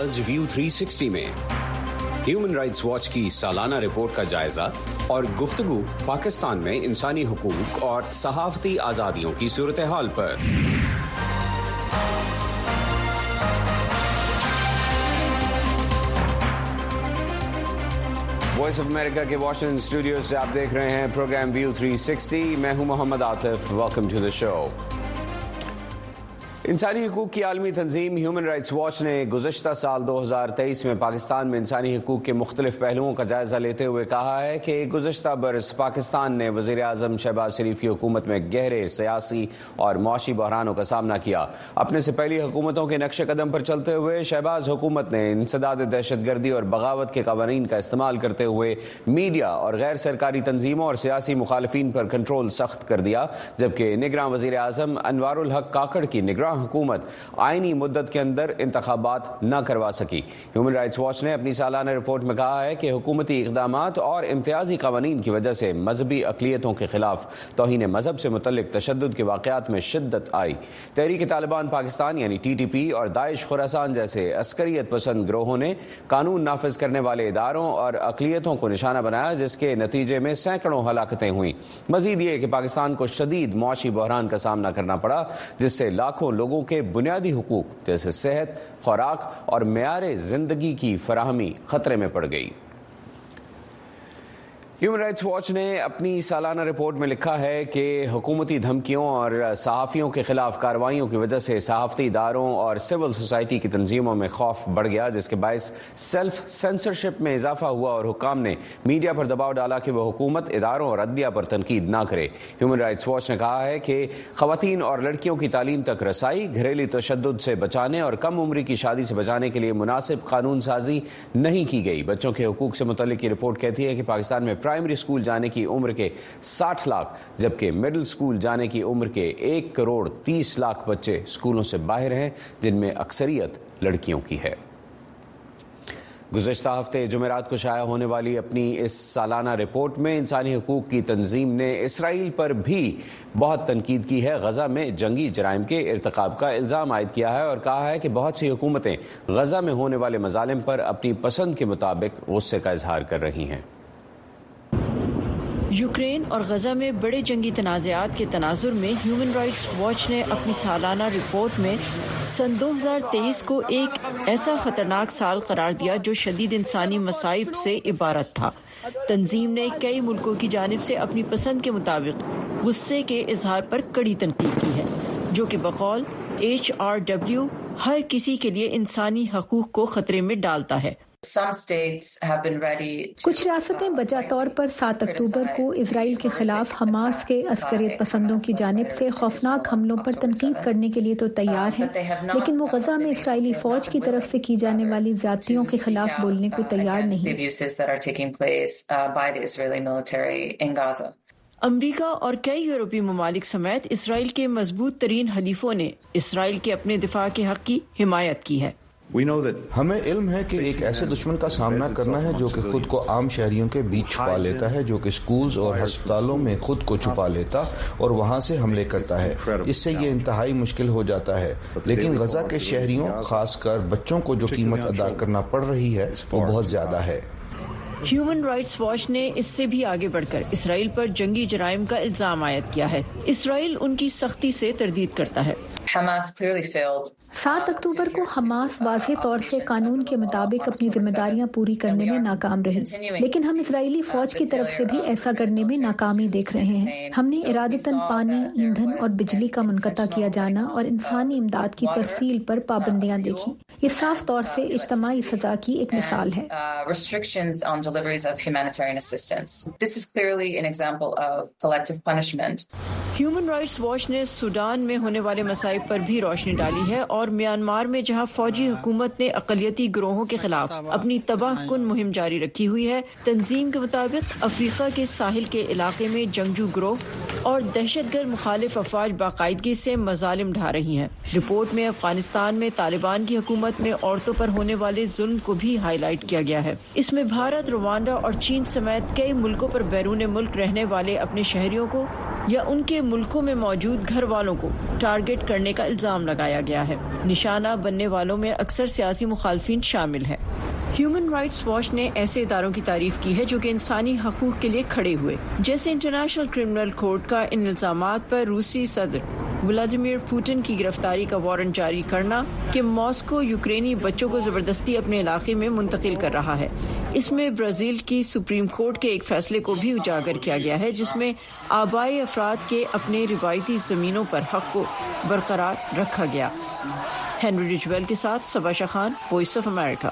آج ویو 360 میں ہیومن رائٹس واچ کی سالانہ رپورٹ کا جائزہ اور گفتگو پاکستان میں انسانی حقوق اور صحافتی آزادیوں کی صورتحال پر۔ وائس آف امریکہ کے واشنگٹن اسٹوڈیو سے آپ دیکھ رہے ہیں پروگرام ویو 360۔ میں ہوں محمد عاطف، ویلکم ٹو دا شو۔ انسانی حقوق کی عالمی تنظیم ہیومن رائٹس واچ نے گزشتہ سال 2023 میں پاکستان میں انسانی حقوق کے مختلف پہلوؤں کا جائزہ لیتے ہوئے کہا ہے کہ گزشتہ برس پاکستان نے وزیر اعظم شہباز شریف کی حکومت میں گہرے سیاسی اور معاشی بحرانوں کا سامنا کیا۔ اپنے سے پہلی حکومتوں کے نقش قدم پر چلتے ہوئے شہباز حکومت نے انسداد دہشت گردی اور بغاوت کے قوانین کا استعمال کرتے ہوئے میڈیا اور غیر سرکاری تنظیموں اور سیاسی مخالفین پر کنٹرول سخت کر دیا، جبکہ نگراں وزیر اعظم انوار الحق کاکڑ کی نگراں حکومت آئینی مدت کے اندر انتخابات نہ کروا سکی۔ ہیومن رائٹس واچ نے اپنی سالانہ رپورٹ میں کہا ہے کہ حکومتی اقدامات اور امتیازی قوانین کی وجہ سے مذہبی اقلیتوں کے خلاف توہین مذہب سے متعلق تشدد کے واقعات میں شدت آئی۔ تحریک طالبان پاکستان یعنی TTP اور داعش خراسان جیسے عسکریت پسند گروہوں نے قانون نافذ کرنے والے اداروں اور اقلیتوں کو نشانہ بنایا، جس کے نتیجے میں سینکڑوں ہلاکتیں ہوئیں۔ مزید یہ کہ پاکستان کو شدید معاشی بحران کا سامنا کرنا پڑا، جس سے لاکھوں لوگوں کے بنیادی حقوق جیسے صحت، خوراک اور معیار زندگی کی فراہمی خطرے میں پڑ گئی۔ ہیومن رائٹس واچ نے اپنی سالانہ رپورٹ میں لکھا ہے کہ حکومتی دھمکیوں اور صحافیوں کے خلاف کارروائیوں کی وجہ سے صحافتی اداروں اور سول سوسائٹی کی تنظیموں میں خوف بڑھ گیا، جس کے باعث سیلف سینسرشپ میں اضافہ ہوا اور حکام نے میڈیا پر دباؤ ڈالا کہ وہ حکومت، اداروں اور عدلیہ پر تنقید نہ کرے۔ ہیومن رائٹس واچ نے کہا ہے کہ خواتین اور لڑکیوں کی تعلیم تک رسائی، گھریلو تشدد سے بچانے اور کم عمری کی شادی سے بچانے کے لیے مناسب قانون سازی نہیں کی گئی۔ بچوں کے حقوق سے متعلق یہ رپورٹ کہتی ہے کہ پاکستان میں پرائمری سکول جانے کی عمر کے 60 لاکھ جبکہ مڈل سکول جانے کی عمر کے 1 کروڑ 30 لاکھ بچے سکولوں سے باہر ہیں، جن میں اکثریت لڑکیوں کی ہے۔ گزشتہ ہفتے جمعرات کو شائع ہونے والی اپنی اس سالانہ رپورٹ میں انسانی حقوق کی تنظیم نے اسرائیل پر بھی بہت تنقید کی ہے۔ غزہ میں جنگی جرائم کے ارتکاب کا الزام عائد کیا ہے اور کہا ہے کہ بہت سی حکومتیں غزہ میں ہونے والے مظالم پر اپنی پسند کے مطابق غصے کا اظہار کر رہی ہیں۔ یوکرین اور غزہ میں بڑے جنگی تنازعات کے تناظر میں ہیومن رائٹس واچ نے اپنی سالانہ رپورٹ میں سن 2023 کو ایک ایسا خطرناک سال قرار دیا جو شدید انسانی مصائب سے عبارت تھا۔ تنظیم نے کئی ملکوں کی جانب سے اپنی پسند کے مطابق غصے کے اظہار پر کڑی تنقید کی ہے، جو کہ بقول HRW ہر کسی کے لیے انسانی حقوق کو خطرے میں ڈالتا ہے۔ کچھ ریاستیں بجا طور پر 7 اکتوبر کو اسرائیل کے خلاف حماس کے عسکریت پسندوں کی جانب سے خوفناک حملوں پر تنقید کرنے کے لیے تو تیار ہیں، لیکن وہ غزہ میں اسرائیلی فوج کی طرف سے کی جانے والی زیادتیوں کے خلاف بولنے کو تیار نہیں۔ امریکہ اور کئی یورپی ممالک سمیت اسرائیل کے مضبوط ترین حلیفوں نے اسرائیل کے اپنے دفاع کے حق کی حمایت کی ہے۔ ہمیں علم ہے کہ ایک ایسے دشمن کا سامنا کرنا ہے جو کہ خود کو عام شہریوں کے بیچ چھپا لیتا ہے، جو کہ سکولز اور ہسپتالوں میں خود کو چھپا لیتا اور وہاں سے حملے کرتا ہے۔ اس سے یہ انتہائی مشکل ہو جاتا ہے، لیکن غزہ کے شہریوں، خاص کر بچوں کو جو قیمت ادا کرنا پڑ رہی ہے وہ بہت زیادہ ہے۔ ہیومن رائٹس واچ نے اس سے بھی آگے بڑھ کر اسرائیل پر جنگی جرائم کا الزام عائد کیا ہے۔ اسرائیل ان کی سختی سے تردید کرتا ہے۔ 7 اکتوبر کو حماس واضح طور سے قانون کے مطابق اپنی ذمہ داریاں پوری کرنے میں ناکام رہی، لیکن ہم اسرائیلی فوج کی طرف سے بھی ایسا کرنے میں ناکامی دیکھ رہے ہیں۔ ہم نے ارادتاً پانی، ایندھن اور بجلی کا منقطع کیا جانا اور انسانی امداد کی ترسیل پر پابندیاں دیکھی۔ یہ صاف طور سے اجتماعی سزا کی ایک مثال ہے۔ ہیومن رائٹس واچ نے سوڈان میں ہونے والے مصائب پر بھی روشنی ڈالی ہے اور میانمار میں جہاں فوجی حکومت نے اقلیتی گروہوں کے خلاف اپنی تباہ کن مہم جاری رکھی ہوئی ہے۔ تنظیم کے مطابق افریقہ کے ساحل کے علاقے میں جنگجو گروہ اور دہشت گرد مخالف افواج باقاعدگی سے مظالم ڈھا رہی ہیں۔ رپورٹ میں افغانستان میں طالبان کی حکومت میں عورتوں پر ہونے والے ظلم کو بھی ہائی لائٹ کیا گیا ہے۔ اس میں بھارت، روانڈا اور چین سمیت کئی ملکوں پر بیرون ملک رہنے والے اپنے شہریوں کو یا ان کے ملکوں میں موجود گھر والوں کو ٹارگٹ کرنے کا الزام لگایا گیا ہے۔ نشانہ بننے والوں میں اکثر سیاسی مخالفین شامل ہیں۔ ہیومن رائٹس واچ نے ایسے اداروں کی تعریف کی ہے جو کہ انسانی حقوق کے لیے کھڑے ہوئے، جیسے انٹرنیشنل کرمنل کورٹ کا ان الزامات پر روسی صدر ولادیمیر پوٹن کی گرفتاری کا وارنٹ جاری کرنا کہ ماسکو یوکرینی بچوں کو زبردستی اپنے علاقے میں منتقل کر رہا ہے۔ اس میں برازیل کی سپریم کورٹ کے ایک فیصلے کو بھی اجاگر کیا گیا ہے جس میں آبائی افراد کے اپنے روایتی زمینوں پر حق کو برقرار رکھا گیا۔ ہنری رجویل کے ساتھ صبا شاہ خان، وائس آف امریکہ۔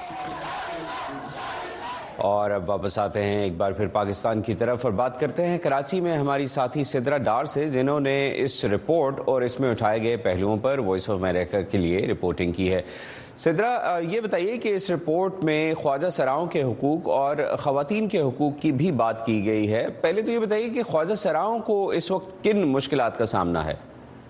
اور اب واپس آتے ہیں ایک بار پھر پاکستان کی طرف اور بات کرتے ہیں کراچی میں ہماری ساتھی سدرا ڈار سے، جنہوں نے اس رپورٹ اور اس میں اٹھائے گئے پہلوؤں پر وائس آف امریکہ کے لیے رپورٹنگ کی ہے۔ سدرا، یہ بتائیے کہ اس رپورٹ میں خواجہ سراؤں کے حقوق اور خواتین کے حقوق کی بھی بات کی گئی ہے۔ پہلے تو یہ بتائیے کہ خواجہ سراؤں کو اس وقت کن مشکلات کا سامنا ہے؟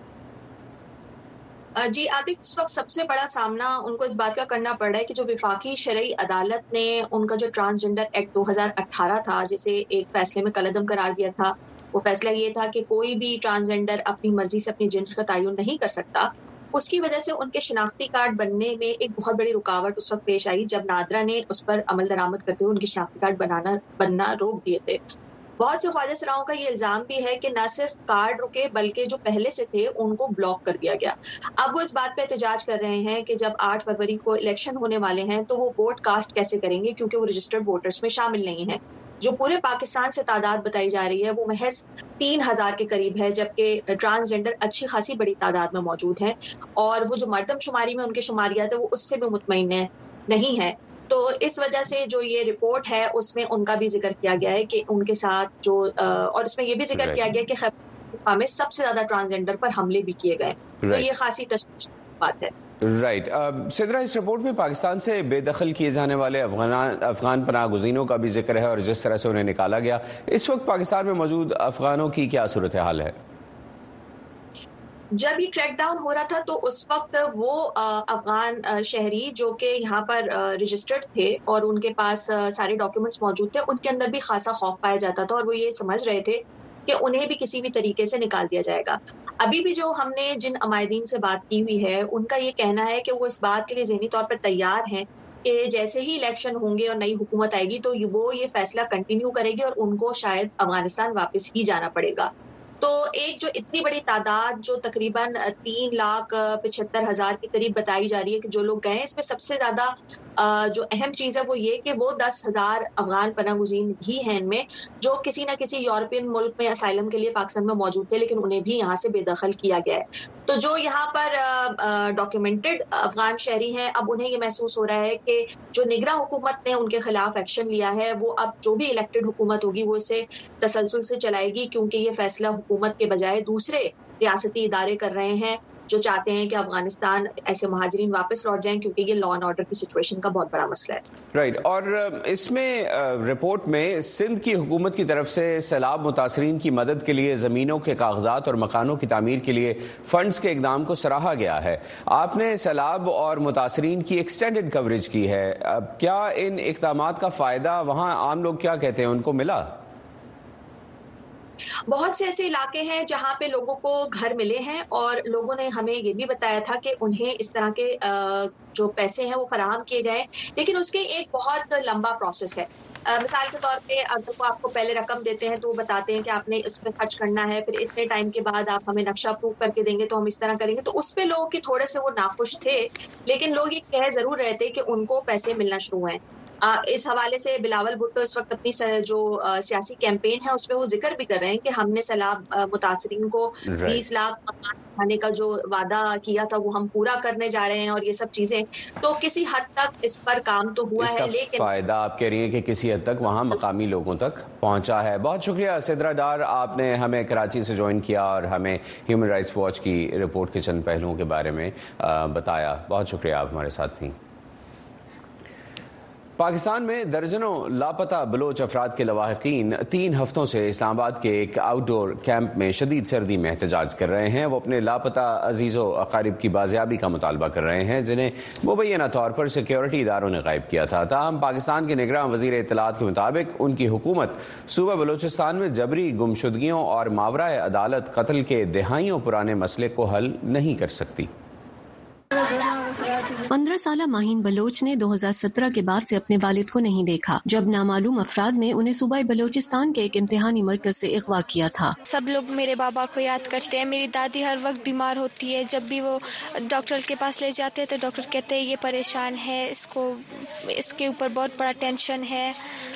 جی عاطف، اس وقت سب سے بڑا سامنا ان کو اس بات کا کرنا پڑ رہا ہے کہ جو وفاقی شرعی عدالت نے ان کا جو ٹرانسجنڈر ایکٹ 2018 تھا، جسے ایک فیصلے میں کالعدم قرار دیا تھا، وہ فیصلہ یہ تھا کہ کوئی بھی ٹرانسجنڈر اپنی مرضی سے اپنی جنس کا تعین نہیں کر سکتا۔ اس کی وجہ سے ان کے شناختی کارڈ بننے میں ایک بہت بڑی رکاوٹ اس وقت پیش آئی جب نادرا نے اس پر عمل درآمد کرتے ہوئے ان کے شناختی کارڈ بننا روک دیے تھے۔ بہت سے خواجہ سراؤں کا یہ الزام بھی ہے کہ نہ صرف کارڈ رکے بلکہ جو پہلے سے تھے ان کو بلاک کر دیا گیا۔ اب وہ اس بات پہ احتجاج کر رہے ہیں کہ جب 8 فروری کو الیکشن ہونے والے ہیں تو وہ ووٹ کاسٹ کیسے کریں گے، کیونکہ وہ رجسٹرڈ ووٹرز میں شامل نہیں ہیں۔ جو پورے پاکستان سے تعداد بتائی جا رہی ہے وہ محض 3000 کے قریب ہے، جبکہ ٹرانسجنڈر اچھی خاصی بڑی تعداد میں موجود ہیں، اور وہ جو مردم شماری میں ان کے شماریات ہے وہ اس سے بھی مطمئن نہیں ہے۔ تو اس وجہ سے جو یہ رپورٹ ہے اس میں ان کا بھی ذکر کیا گیا ہے کہ ان کے ساتھ جو اور اس میں یہ بھی ذکر کیا گیا کہ خیبر میں سب سے زیادہ ٹرانسجنڈر پر حملے بھی کیے گئے، تو یہ خاصی تشویش کی بات ہے۔ رائٹ سدرا، اس رپورٹ میں پاکستان سے بے دخل کیے جانے والے افغان پناہ گزینوں کا بھی ذکر ہے اور جس طرح سے انہیں نکالا گیا۔ اس وقت پاکستان میں موجود افغانوں کی کیا صورتحال ہے؟ جب یہ کریک ڈاؤن ہو رہا تھا تو اس وقت وہ افغان شہری جو کہ یہاں پر رجسٹرڈ تھے اور ان کے پاس سارے ڈاکیومنٹس موجود تھے، ان کے اندر بھی خاصا خوف پایا جاتا تھا اور وہ یہ سمجھ رہے تھے کہ انہیں بھی کسی بھی طریقے سے نکال دیا جائے گا۔ ابھی بھی جو ہم نے جن عمائدین سے بات کی ہوئی ہے ان کا یہ کہنا ہے کہ وہ اس بات کے لیے ذہنی طور پر تیار ہیں کہ جیسے ہی الیکشن ہوں گے اور نئی حکومت آئے گی تو وہ یہ فیصلہ کنٹینیو کرے گی اور ان کو شاید افغانستان واپس ہی جانا پڑے گا۔ تو ایک جو اتنی بڑی تعداد جو تقریباً 3,75,000 کے قریب بتائی جا رہی ہے کہ جو لوگ گئے، اس میں سب سے زیادہ جو اہم چیز ہے وہ یہ کہ وہ 10,000 افغان پناہ گزین بھی ہیں ان میں جو کسی نہ کسی یورپین ملک میں اسائلم کے لیے پاکستان میں موجود تھے، لیکن انہیں بھی یہاں سے بے دخل کیا گیا ہے۔ تو جو یہاں پر ڈاکیومنٹڈ افغان شہری ہیں، اب انہیں یہ محسوس ہو رہا ہے کہ جو نگراں حکومت نے ان کے خلاف ایکشن لیا ہے وہ اب جو بھی الیکٹڈ حکومت ہوگی وہ اسے تسلسل سے چلائے گی، کیونکہ یہ فیصلہ حکومت کے بجائے دوسرے ریاستی ادارے کر رہے ہیں جو چاہتے ہیں کہ افغانستان ایسے مہاجرین واپس لوٹ جائیں، کیونکہ یہ لا اینڈ آرڈر کی سچویشن کا بہت بڑا مسئلہ ہے۔ رائٹ، اور اس میں رپورٹ میں سندھ کی حکومت کی طرف سے سیلاب متاثرین کی مدد کے لیے زمینوں کے کاغذات اور مکانوں کی تعمیر کے لیے فنڈز کے اقدام کو سراہا گیا ہے۔ آپ نے سیلاب اور متاثرین کی ایکسٹینڈڈ کوریج کی ہے، کیا ان اقدامات کا فائدہ وہاں عام لوگ کیا کہتے ہیں ان کو ملا؟ بہت سے ایسے علاقے ہیں جہاں پہ لوگوں کو گھر ملے ہیں اور لوگوں نے ہمیں یہ بھی بتایا تھا کہ انہیں اس طرح کے جو پیسے ہیں وہ فراہم کیے گئے، لیکن اس کے ایک بہت لمبا پروسیس ہے۔ مثال کے طور پہ اگر وہ آپ کو پہلے رقم دیتے ہیں تو وہ بتاتے ہیں کہ آپ نے اس پہ خرچ کرنا ہے، پھر اتنے ٹائم کے بعد آپ ہمیں نقشہ اپروو کر کے دیں گے تو ہم اس طرح کریں گے، تو اس پہ لوگ کی تھوڑے سے وہ ناخوش تھے، لیکن لوگ یہ کہہ ضرور رہے تھے کہ ان کو پیسے ملنا شروع ہیں۔ اس حوالے سے بلاول بھٹو اس وقت اپنی جو سیاسی کیمپین ہے اس میں وہ ذکر بھی کر رہے ہیں کہ ہم نے سیلاب متاثرین کو 20 لاکھ مکان بنانے کا جو وعدہ کیا تھا وہ ہم پورا کرنے جا رہے ہیں، اور یہ سب چیزیں تو کسی حد تک اس پر کام تو ہوا ہے، لیکن فائدہ آپ کہہ رہی ہیں کہ کسی حد تک وہاں مقامی لوگوں تک پہنچا ہے۔ بہت شکریہ سدرا ڈار، آپ نے ہمیں کراچی سے جوائن کیا اور ہمیں ہیومن رائٹس واچ کی رپورٹ کے چند پہلوؤں کے بارے میں بتایا۔ بہت شکریہ، آپ ہمارے ساتھ تھیں۔ پاکستان میں درجنوں لاپتہ بلوچ افراد کے لواحقین 3 ہفتوں سے اسلام آباد کے ایک آؤٹ ڈور کیمپ میں شدید سردی میں احتجاج کر رہے ہیں. وہ اپنے لاپتہ عزیز و اقارب کی بازیابی کا مطالبہ کر رہے ہیں جنہیں مبینہ طور پر سیکیورٹی اداروں نے غائب کیا تھا. تاہم پاکستان کے نگراں وزیر اطلاعات کے مطابق ان کی حکومت صوبہ بلوچستان میں جبری گمشدگیوں اور ماورائے عدالت قتل کے دہائیوں پرانے مسئلے کو حل نہیں کر سکتی. 15 سالہ ماہین بلوچ نے 2017 کے بعد سے اپنے والد کو نہیں دیکھا جب نامعلوم افراد نے انہیں صوبہ بلوچستان کے ایک امتحانی مرکز سے اغوا کیا تھا. سب لوگ میرے بابا کو یاد کرتے ہیں. میری دادی ہر وقت بیمار ہوتی ہے. جب بھی وہ ڈاکٹر کے پاس لے جاتے ہیں تو ڈاکٹر کہتے ہیں یہ پریشان ہے, اس کے اوپر بہت بڑا ٹینشن ہے.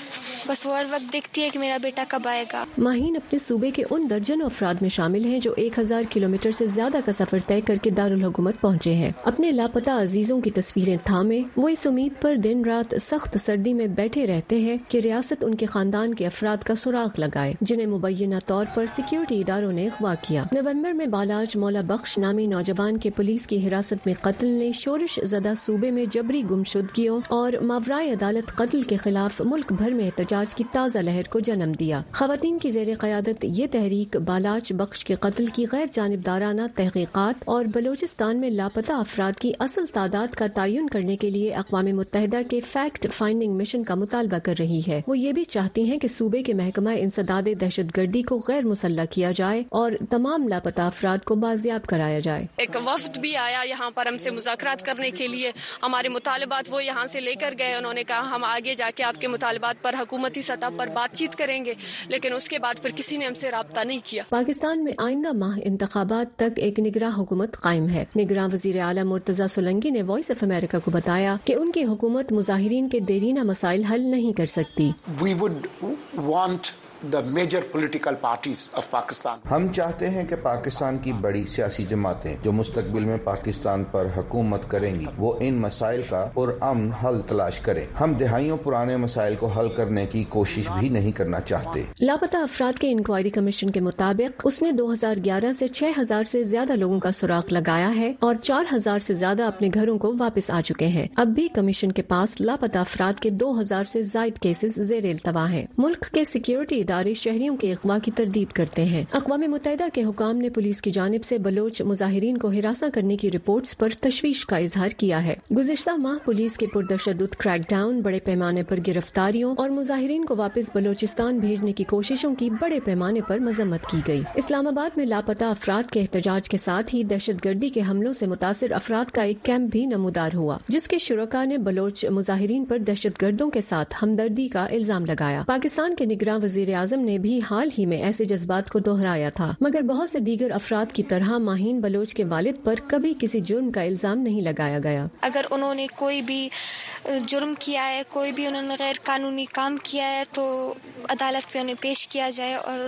بس وہ ہر وقت دیکھتی ہے کہ میرا بیٹا کب آئے گا. ماہین اپنے صوبے کے ان درجنوں افراد میں شامل ہیں جو 1000 کلومیٹر سے زیادہ کا سفر طے کر کے دارالحکومت پہنچے ہیں. اپنے لاپتہ عزیزوں کی تصویریں تھامے وہ اس امید پر دن رات سخت سردی میں بیٹھے رہتے ہیں کہ ریاست ان کے خاندان کے افراد کا سراغ لگائے جنہیں مبینہ طور پر سیکیورٹی اداروں نے اغوا کیا. نومبر میں بالاج مولا بخش نامی نوجوان کے پولیس کی حراست میں قتل نے شورش زدہ صوبے میں جبری گمشدگیوں اور ماورائے عدالت قتل کے خلاف ملک بھر میں احتجاج کی تازہ لہر کو جنم دیا. خواتین کی زیر قیادت یہ تحریک بالاج بخش کے قتل کی غیر جانبدارانہ تحقیقات اور بلوچستان میں لاپتہ افراد کی اصل تعداد کا تعین کرنے کے لیے اقوام متحدہ کے فیکٹ فائنڈنگ مشن کا مطالبہ کر رہی ہے. وہ یہ بھی چاہتی ہیں کہ صوبے کے محکمہ انسداد دہشت گردی کو غیر مسلح کیا جائے اور تمام لاپتہ افراد کو بازیاب کرایا جائے. ایک وفد بھی آیا یہاں پر ہم سے مذاکرات کرنے کے لیے. ہمارے مطالبات وہ یہاں سے لے کر گئے. انہوں نے کہا ہم آگے جا کے آپ کے مطالبات پر حکومتی سطح پر بات چیت کریں گے, لیکن اس کے بعد پھر کسی نے ہم سے رابطہ نہیں کیا. پاکستان میں آئندہ ماہ انتخابات تک ایک نگراں حکومت قائم ہے. نگراں وزیر اعلیٰ مرتضی سولنگی نے وائس آف امریکہ کو بتایا کہ ان کی حکومت مظاہرین کے دیرینہ مسائل حل نہیں کر سکتی. We would want the major political parties of Pakistan. ہم چاہتے ہیں کہ پاکستان کی بڑی سیاسی جماعتیں جو مستقبل میں پاکستان پر حکومت کریں گی وہ ان مسائل کا پرامن حل تلاش کریں. ہم دہائیوں پرانے مسائل کو حل کرنے کی کوشش بھی نہیں کرنا چاہتے. لاپتہ افراد کے انکوائری کمیشن کے مطابق اس نے 2011 سے 6000 سے زیادہ لوگوں کا سراغ لگایا ہے اور 4000 سے زیادہ اپنے گھروں کو واپس آ چکے ہیں. اب بھی کمیشن کے پاس لاپتہ افراد کے 2000 سے زائد کیسز زیر التوا ہیں. ملک کے سیکیورٹی ادارے شہریوں کے اغوا کی تردید کرتے ہیں. اقوام متحدہ کے حکام نے پولیس کی جانب سے بلوچ مظاہرین کو ہراساں کرنے کی رپورٹس پر تشویش کا اظہار کیا ہے. گزشتہ ماہ پولیس کے پرتشدد کریک ڈاؤن, بڑے پیمانے پر گرفتاریوں اور مظاہرین کو واپس بلوچستان بھیجنے کی کوششوں کی بڑے پیمانے پر مذمت کی گئی. اسلام آباد میں لاپتہ افراد کے احتجاج کے ساتھ ہی دہشت گردی کے حملوں سے متاثر افراد کا ایک کیمپ بھی نمودار ہوا جس کے شرکاء نے بلوچ مظاہرین پر دہشت گردوں کے ساتھ ہمدردی کا الزام لگایا. پاکستان کے نگراں وزیر اعظم نے بھی حال ہی میں ایسے جذبات کو دہرایا تھا, مگر بہت سے دیگر افراد کی طرح ماہین بلوچ کے والد پر کبھی کسی جرم کا الزام نہیں لگایا گیا. اگر انہوں نے کوئی بھی جرم کیا ہے, کوئی بھی انہوں نے غیر قانونی کام کیا ہے تو عدالت پہ انہیں پیش کیا جائے اور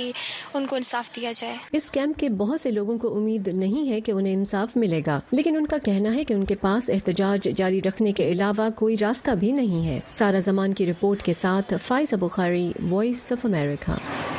ان کو انصاف دیا جائے. اس کیمپ کے بہت سے لوگوں کو امید نہیں ہے کہ انہیں انصاف ملے گا, لیکن ان کا کہنا ہے کہ ان کے پاس احتجاج جاری رکھنے کے علاوہ کوئی راستہ بھی نہیں ہے. سارا زمان کی رپورٹ کے ساتھ فائز بخاری, وائس آف امریکہ.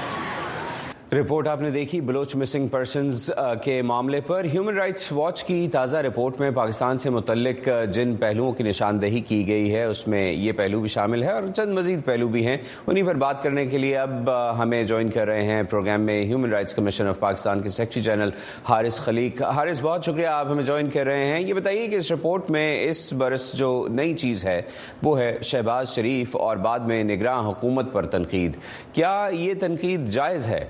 رپورٹ آپ نے دیکھی بلوچ مسنگ پرسنز کے معاملے پر. ہیومن رائٹس واچ کی تازہ رپورٹ میں پاکستان سے متعلق جن پہلوؤں کی نشاندہی کی گئی ہے اس میں یہ پہلو بھی شامل ہے اور چند مزید پہلو بھی ہیں. انہی پر بات کرنے کے لیے اب ہمیں جوائن کر رہے ہیں پروگرام میں ہیومن رائٹس کمیشن آف پاکستان کے سیکرٹری جنرل حارث خلیق. حارث, بہت شکریہ آپ ہمیں جوائن کر رہے ہیں. یہ بتائیے کہ اس رپورٹ میں اس برس جو نئی چیز ہے وہ ہے شہباز شریف اور بعد میں نگراں حکومت پر تنقید. کیا یہ تنقید جائز ہے؟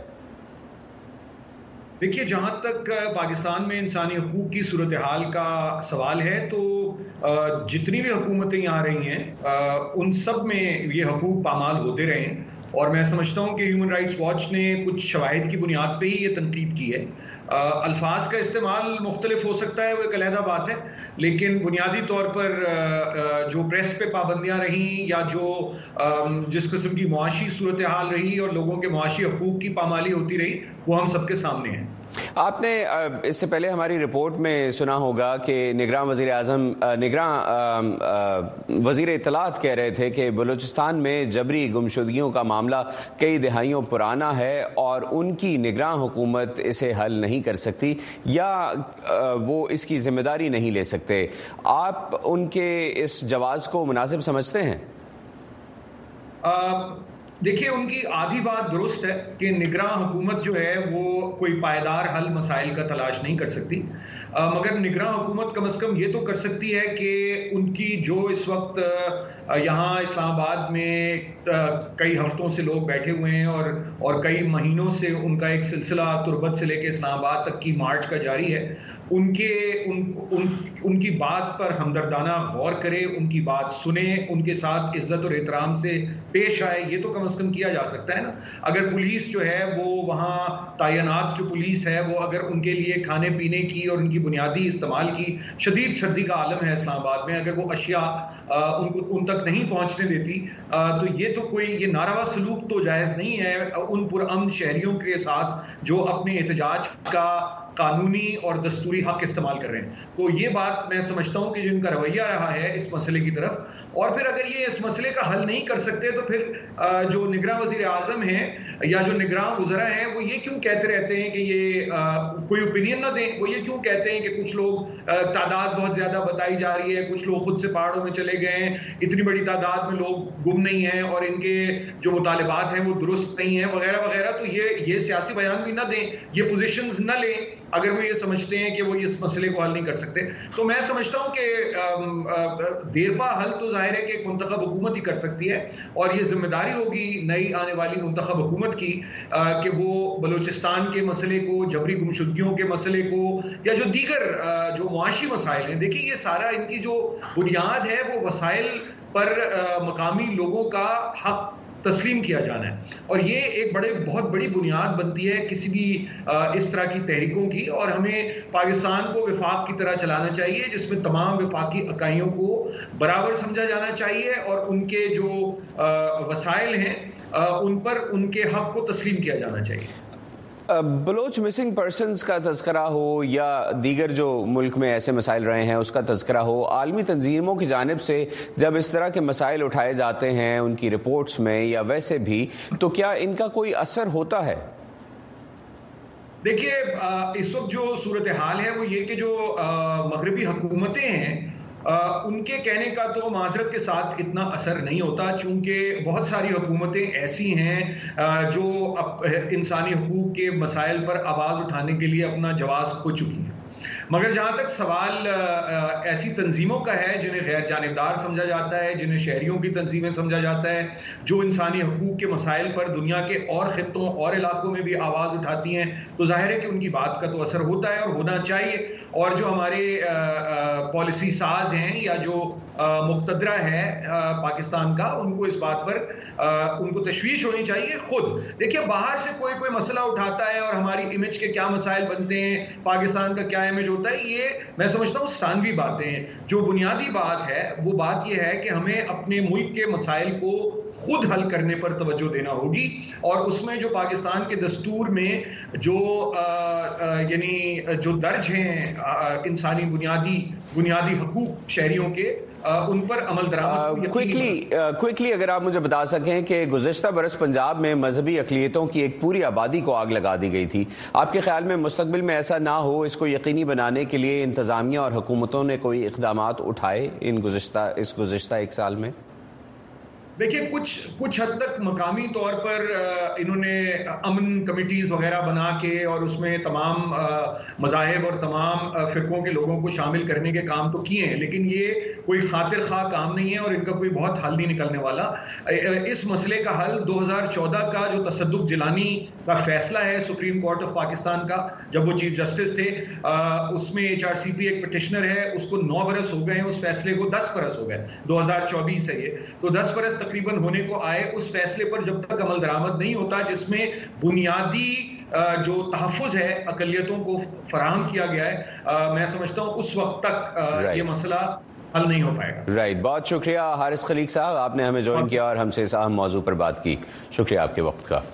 دیکھیے, جہاں تک پاکستان میں انسانی حقوق کی صورتحال کا سوال ہے تو جتنی بھی حکومتیں یہاں رہی ہیں ان سب میں یہ حقوق پامال ہوتے رہے ہیں, اور میں سمجھتا ہوں کہ ہیومن رائٹس واچ نے کچھ شواہد کی بنیاد پہ ہی یہ تنقید کی ہے. الفاظ کا استعمال مختلف ہو سکتا ہے, وہ ایک علیحدہ بات ہے, لیکن بنیادی طور پر جو پریس پہ پابندیاں رہیں یا جو جس قسم کی معاشی صورتحال رہی اور لوگوں کے معاشی حقوق کی پامالی ہوتی رہی وہ ہم سب کے سامنے ہیں. آپ نے اس سے پہلے ہماری رپورٹ میں سنا ہوگا کہ نگراں وزیر اطلاعات کہہ رہے تھے کہ بلوچستان میں جبری گمشدگیوں کا معاملہ کئی دہائیوں پرانا ہے اور ان کی نگراں حکومت اسے حل نہیں نہیں کر سکتی یا وہ اس کی ذمہ داری نہیں لے سکتے. آپ ان کے اس جواز کو مناسب سمجھتے ہیں؟ دیکھیے, ان کی آدھی بات درست ہے کہ نگراں حکومت جو ہے وہ کوئی پائیدار حل مسائل کا تلاش نہیں کر سکتی, مگر نگراں حکومت کم از کم یہ تو کر سکتی ہے کہ ان کی جو اس وقت یہاں اسلام آباد میں کئی ہفتوں سے لوگ بیٹھے ہوئے ہیں اور کئی مہینوں سے ان کا ایک سلسلہ تربت سے لے کے اسلام آباد تک کی مارچ کا جاری ہے, ان کی بات پر ہمدردانہ غور کرے, ان کی بات سنے, ان کے ساتھ عزت اور احترام سے پیش آئے. یہ تو کم از کم کیا جا سکتا ہے نا. اگر پولیس جو ہے وہ وہاں تعینات جو پولیس ہے وہ اگر ان کے لیے کھانے پینے کی اور ان کی بنیادی استعمال کی, شدید سردی کا عالم ہے اسلام آباد میں, اگر وہ اشیاء ان تک نہیں پہنچنے دیتی تو یہ تو کوئی یہ ناروا سلوک تو جائز نہیں ہے ان پرامن شہریوں کے ساتھ جو اپنے احتجاج کا قانونی اور دستوری حق استعمال کر رہے ہیں. تو یہ بات میں سمجھتا ہوں کہ جن کا رویہ رہا ہے اس مسئلے کی طرف, اور پھر اگر یہ اس مسئلے کا حل نہیں کر سکتے تو پھر جو نگراں وزیر اعظم ہیں یا جو نگراں وزراء ہیں وہ یہ کیوں کہتے رہتے ہیں کہ یہ کوئی اوپینین نہ دیں, وہ یہ کیوں کہتے ہیں کہ کچھ لوگ تعداد بہت زیادہ بتائی جا رہی ہے, کچھ لوگ خود سے پہاڑوں میں چلے گئے ہیں, اتنی بڑی تعداد میں لوگ گم نہیں ہیں اور ان کے جو مطالبات ہیں وہ درست نہیں ہیں وغیرہ وغیرہ. تو یہ سیاسی بیان بھی نہ دیں, یہ پوزیشنز نہ لیں اگر وہ یہ سمجھتے ہیں کہ وہ اس مسئلے کو حل نہیں کر سکتے. تو میں سمجھتا ہوں کہ دیرپا حل تو ظاہر ہے کہ ایک منتخب حکومت ہی کر سکتی ہے, اور یہ ذمہ داری ہوگی نئی آنے والی منتخب حکومت کی کہ وہ بلوچستان کے مسئلے کو, جبری گمشدگیوں کے مسئلے کو, یا جو دیگر جو معاشی مسائل ہیں, دیکھیے یہ سارا ان کی جو بنیاد ہے وہ وسائل پر مقامی لوگوں کا حق تسلیم کیا جانا ہے, اور یہ ایک بہت بڑی بنیاد بنتی ہے کسی بھی اس طرح کی تحریکوں کی. اور ہمیں پاکستان کو وفاق کی طرح چلانا چاہیے جس میں تمام وفاقی اکائیوں کو برابر سمجھا جانا چاہیے اور ان کے جو وسائل ہیں ان پر ان کے حق کو تسلیم کیا جانا چاہیے. بلوچ مسنگ پرسنز کا تذکرہ ہو یا دیگر جو ملک میں ایسے مسائل رہے ہیں اس کا تذکرہ ہو, عالمی تنظیموں کی جانب سے جب اس طرح کے مسائل اٹھائے جاتے ہیں ان کی رپورٹس میں یا ویسے بھی, تو کیا ان کا کوئی اثر ہوتا ہے؟ دیکھیے, اس وقت جو صورتحال ہے وہ یہ کہ جو مغربی حکومتیں ہیں ان کے کہنے کا تو معذرت کے ساتھ اتنا اثر نہیں ہوتا, چونکہ بہت ساری حکومتیں ایسی ہیں جو انسانی حقوق کے مسائل پر آواز اٹھانے کے لیے اپنا جواز کھو چکی ہیں. مگر جہاں تک سوال ایسی تنظیموں کا ہے جنہیں غیر جانبدار سمجھا جاتا ہے, جنہیں شہریوں کی تنظیمیں سمجھا جاتا ہے, جو انسانی حقوق کے مسائل پر دنیا کے اور خطوں اور علاقوں میں بھی آواز اٹھاتی ہیں, تو ظاہر ہے کہ ان کی بات کا تو اثر ہوتا ہے اور ہونا چاہیے. اور جو ہمارے پالیسی ساز ہیں یا جو مقتدرہ ہے پاکستان کا, ان کو اس بات پر ان کو تشویش ہونی چاہیے. خود دیکھیے, باہر سے کوئی مسئلہ اٹھاتا ہے اور ہماری امیج کے کیا مسائل بنتے ہیں, پاکستان کا کیا امیج ہوتا ہے, یہ میں سمجھتا ہوں ثانوی باتیں ہیں. جو بنیادی بات ہے وہ بات یہ ہے کہ ہمیں اپنے ملک کے مسائل کو خود حل کرنے پر توجہ دینا ہوگی, اور اس میں جو پاکستان کے دستور میں جو یعنی جو درج ہیں انسانی بنیادی حقوق شہریوں کے, ان پر عمل درآمد. کوئکلی اگر آپ مجھے بتا سکیں کہ گزشتہ برس پنجاب میں مذہبی اقلیتوں کی ایک پوری آبادی کو آگ لگا دی گئی تھی, آپ کے خیال میں مستقبل میں ایسا نہ ہو, اس کو یقینی بنانے کے لیے انتظامیہ اور حکومتوں نے کوئی اقدامات اٹھائے اس گزشتہ ایک سال میں؟ دیکھیے, کچھ حد تک مقامی طور پر انہوں نے امن کمیٹیز وغیرہ بنا کے اور اس میں تمام مذاہب اور تمام فرقوں کے لوگوں کو شامل کرنے کے کام تو کیے ہیں, لیکن یہ کوئی خاطر خواہ کام نہیں ہے اور ان کا کوئی بہت حل نہیں نکلنے والا. اس مسئلے کا حل 2014 کا جو تصدق جیلانی کا فیصلہ ہے سپریم کورٹ آف پاکستان کا, جب وہ چیف جسٹس تھے, اس میں HRCP ایک پٹیشنر ہے, اس کو 9 برس ہو گئے ہیں, اس فیصلے کو 10 برس ہو گئے, 2024 ہے یہ, تو 10 برس تقریباً ہونے کو آئے اس فیصلے پر جب تک عمل درآمد نہیں ہوتا جس میں بنیادی جو تحفظ ہے اقلیتوں کو فراہم کیا گیا ہے, میں سمجھتا ہوں اس وقت تک یہ مسئلہ حل نہیں ہو پائے گا. رائٹ, بہت شکریہ حارث خلیق صاحب, آپ نے ہمیں جوائن کیا اور ہم سے اس اہم موضوع پر بات کی. شکریہ آپ کے وقت کا.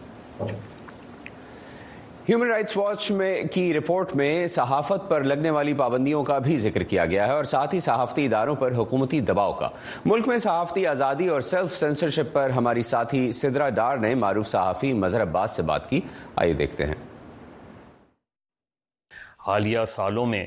ہیومن رائٹس واچ کی رپورٹ میں صحافت پر لگنے والی پابندیوں کا بھی ذکر کیا گیا ہے اور ساتھ ہی صحافتی اداروں پر حکومتی دباؤ کا. ملک میں صحافتی آزادی اور سیلف سینسرشپ پر ہماری ساتھی سدرا ڈار نے معروف صحافی مظہر عباس سے بات کی. آئیے دیکھتے ہیں. حالیہ سالوں میں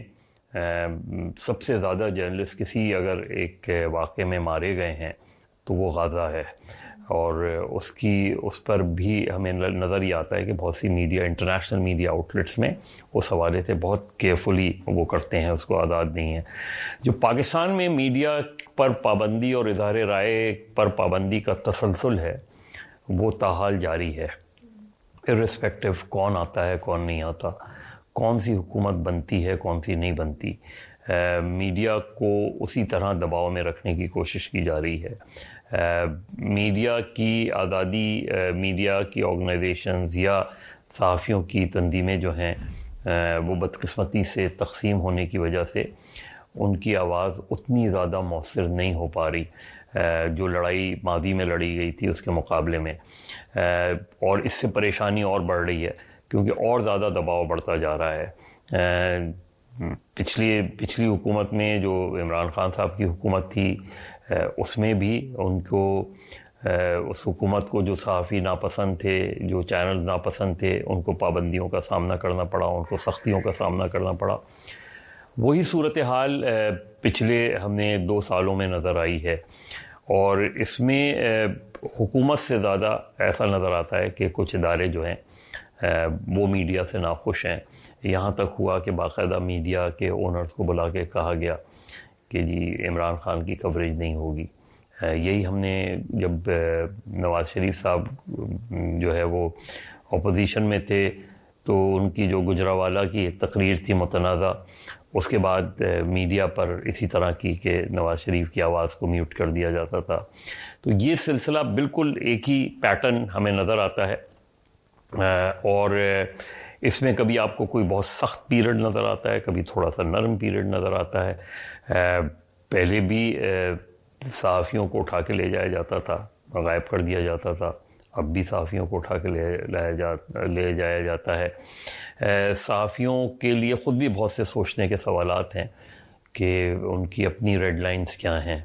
سب سے زیادہ جرنلسٹ کسی اگر ایک واقعے میں مارے گئے ہیں تو وہ غازہ ہے، اور اس پر بھی ہمیں نظر یہ آتا ہے کہ بہت سی میڈیا، انٹرنیشنل میڈیا آؤٹلیٹس میں اس حوالے سے بہت کیئرفلی وہ کرتے ہیں، اس کو آزاد نہیں ہے۔ جو پاکستان میں میڈیا پر پابندی اور اظہار رائے پر پابندی کا تسلسل ہے وہ تاحال جاری ہے، ارسپیکٹو کون آتا ہے کون نہیں آتا، کون سی حکومت بنتی ہے کون سی نہیں بنتی، میڈیا کو اسی طرح دباؤ میں رکھنے کی کوشش کی جا رہی ہے۔ میڈیا کی آزادی، میڈیا کی آرگنائزیشنز یا صحافیوں کی تنظیمیں جو ہیں وہ بدقسمتی سے تقسیم ہونے کی وجہ سے ان کی آواز اتنی زیادہ مؤثر نہیں ہو پا رہی جو لڑائی ماضی میں لڑی گئی تھی اس کے مقابلے میں، اور اس سے پریشانی اور بڑھ رہی ہے کیونکہ اور زیادہ دباؤ بڑھتا جا رہا ہے۔ پچھلی حکومت میں جو عمران خان صاحب کی حکومت تھی اس میں بھی ان کو، اس حکومت کو جو صحافی ناپسند تھے، جو چینل ناپسند تھے، ان کو پابندیوں کا سامنا کرنا پڑا، ان کو سختیوں کا سامنا کرنا پڑا۔ وہی صورتحال پچھلے ہمیں 2 سالوں میں نظر آئی ہے، اور اس میں حکومت سے زیادہ ایسا نظر آتا ہے کہ کچھ ادارے جو ہیں وہ میڈیا سے ناخوش ہیں۔ یہاں تک ہوا کہ باقاعدہ میڈیا کے اونرز کو بلا کے کہا گیا کہ جی عمران خان کی کوریج نہیں ہوگی۔ یہی ہم نے جب نواز شریف صاحب جو ہے وہ اپوزیشن میں تھے تو ان کی جو گجرانوالہ کی ایک تقریر تھی متنازع، اس کے بعد میڈیا پر اسی طرح کی کہ نواز شریف کی آواز کو میوٹ کر دیا جاتا تھا۔ تو یہ سلسلہ بالکل ایک ہی پیٹرن ہمیں نظر آتا ہے، اور اس میں کبھی آپ کو کوئی بہت سخت پیریڈ نظر آتا ہے، کبھی تھوڑا سا نرم پیریڈ نظر آتا ہے۔ پہلے بھی صحافیوں کو اٹھا کے لے جایا جاتا تھا، غائب کر دیا جاتا تھا، اب بھی صحافیوں کو اٹھا کے لے جایا جاتا ہے۔ صحافیوں کے لیے خود بھی بہت سے سوچنے کے سوالات ہیں کہ ان کی اپنی ریڈ لائنز کیا ہیں۔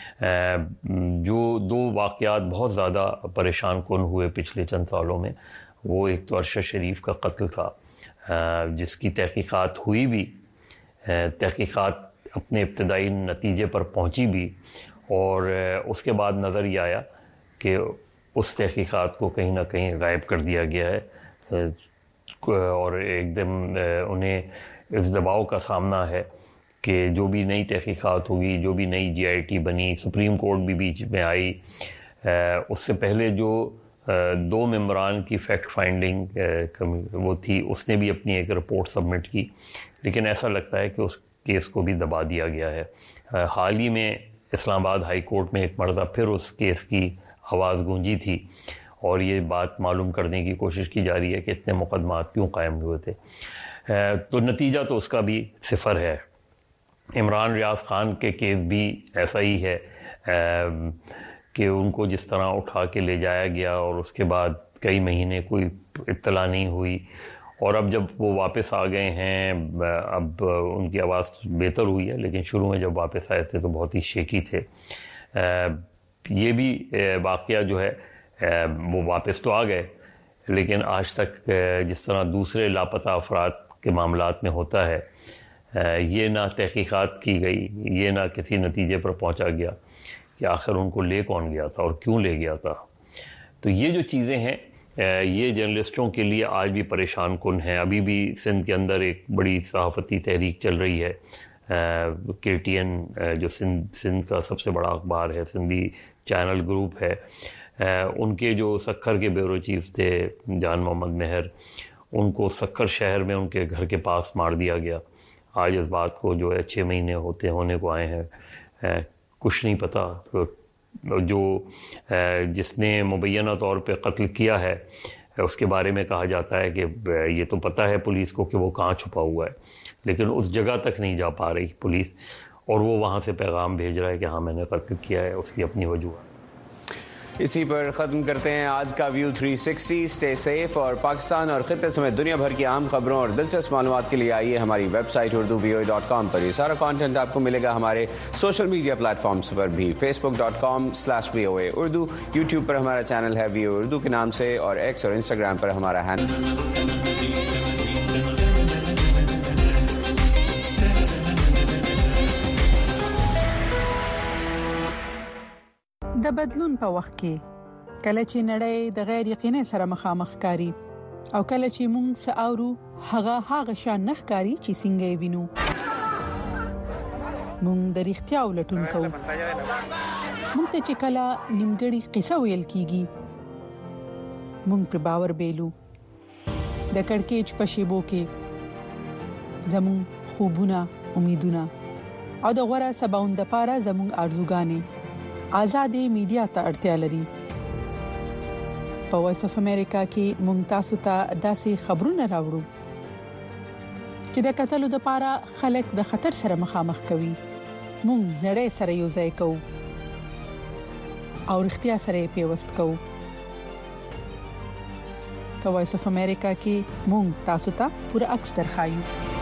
جو 2 واقعات بہت زیادہ پریشان کن ہوئے پچھلے چند سالوں میں، وہ ایک تو ارشد شریف کا قتل تھا، جس کی تحقیقات ہوئی بھی، تحقیقات اپنے ابتدائی نتیجے پر پہنچی بھی، اور اس کے بعد نظر یہ آیا کہ اس تحقیقات کو کہیں نہ کہیں غائب کر دیا گیا ہے، اور ایک دم انہیں اس دباؤ کا سامنا ہے کہ جو بھی نئی تحقیقات ہوگی، جو بھی نئی GIT بنی، سپریم کورٹ بھی بیچ میں آئی، اس سے پہلے جو 2 ممبران کی فیکٹ فائنڈنگ وہ تھی، اس نے بھی اپنی ایک رپورٹ سبمٹ کی، لیکن ایسا لگتا ہے کہ اس کیس کو بھی دبا دیا گیا ہے۔ حال ہی میں اسلام آباد ہائی کورٹ میں ایک مرتبہ پھر اس کیس کی آواز گونجی تھی، اور یہ بات معلوم کرنے کی کوشش کی جا رہی ہے کہ اتنے مقدمات کیوں قائم ہوئے تھے۔ تو نتیجہ تو اس کا بھی 0 ہے۔ عمران ریاض خان کے کیس بھی ایسا ہی ہے کہ ان کو جس طرح اٹھا کے لے جایا گیا اور اس کے بعد کئی مہینے کوئی اطلاع نہیں ہوئی، اور اب جب وہ واپس آ گئے ہیں، اب ان کی آواز بہتر ہوئی ہے، لیکن شروع میں جب واپس آئے تھے تو بہت ہی شیکی تھے۔ یہ بھی واقعہ جو ہے وہ واپس تو آ گئے، لیکن آج تک جس طرح دوسرے لاپتہ افراد کے معاملات میں ہوتا ہے، یہ نہ تحقیقات کی گئی، یہ نہ کسی نتیجے پر پہنچا گیا کہ آخر ان کو لے کون گیا تھا اور کیوں لے گیا تھا۔ تو یہ جو چیزیں ہیں یہ جرنلسٹوں کے لیے آج بھی پریشان کن ہیں۔ ابھی بھی سندھ کے اندر ایک بڑی صحافتی تحریک چل رہی ہے، KTN جو سندھ کا سب سے بڑا اخبار ہے، سندھی چینل گروپ ہے، ان کے جو سکھر کے بیورو چیف تھے جان محمد مہر، ان کو سکھر شہر میں ان کے گھر کے پاس مار دیا گیا۔ آج اس بات کو جو ہے 6 مہینے ہونے کو آئے ہیں، کچھ نہیں پتا۔ جو جس نے مبینہ طور پہ قتل کیا ہے اس کے بارے میں کہا جاتا ہے کہ یہ تو پتہ ہے پولیس کو کہ وہ کہاں چھپا ہوا ہے، لیکن اس جگہ تک نہیں جا پا رہی پولیس، اور وہ وہاں سے پیغام بھیج رہا ہے کہ ہاں میں نے قتل کیا ہے، اس کی اپنی وجوہات۔ اسی پر ختم کرتے ہیں آج کا ویو 360۔ اسٹے سیف، اور پاکستان اور خطے سمیت دنیا بھر کی اہم خبروں اور دلچسپ معلومات کے لیے آئیے ہماری ویب سائٹ urduvoa.com پر۔ یہ سارا کانٹینٹ آپ کو ملے گا ہمارے سوشل میڈیا پلیٹ فارمز پر بھی، facebook.com/VOA Urdu، یوٹیوب پر ہمارا چینل ہے VOA Urdu کے نام سے، اور ایکس اور انسٹاگرام پر ہمارا ہینڈل د بدلون په وخت کې کله چې نړۍ د غیر یقیني سره مخامخ کاری او کله چې موږ ساورو هغه شان نخکاری چې څنګه وینو موږ د اړتیا ولټون کوو موږ ته چې کله نیمګړی قصه ویل کیږي موږ پر باور بیلو د کڑکېچ په شیبو کې زموږ خوبونه امیدونه او د غوړه سباوند لپاره زموږ ارزوګانې آزادې میډیا ته اړتیا لري په وایس اف امریکا کې موږ تاسو ته داسې خبرونه راوړو چې د قتل لپاره خلک د خطر سره مخامخ کوي موږ نړۍ سره یو ځای کوو او اړتیا سره پیوست کوو په وایس اف امریکا کې موږ تاسو ته پوره عکس درخایو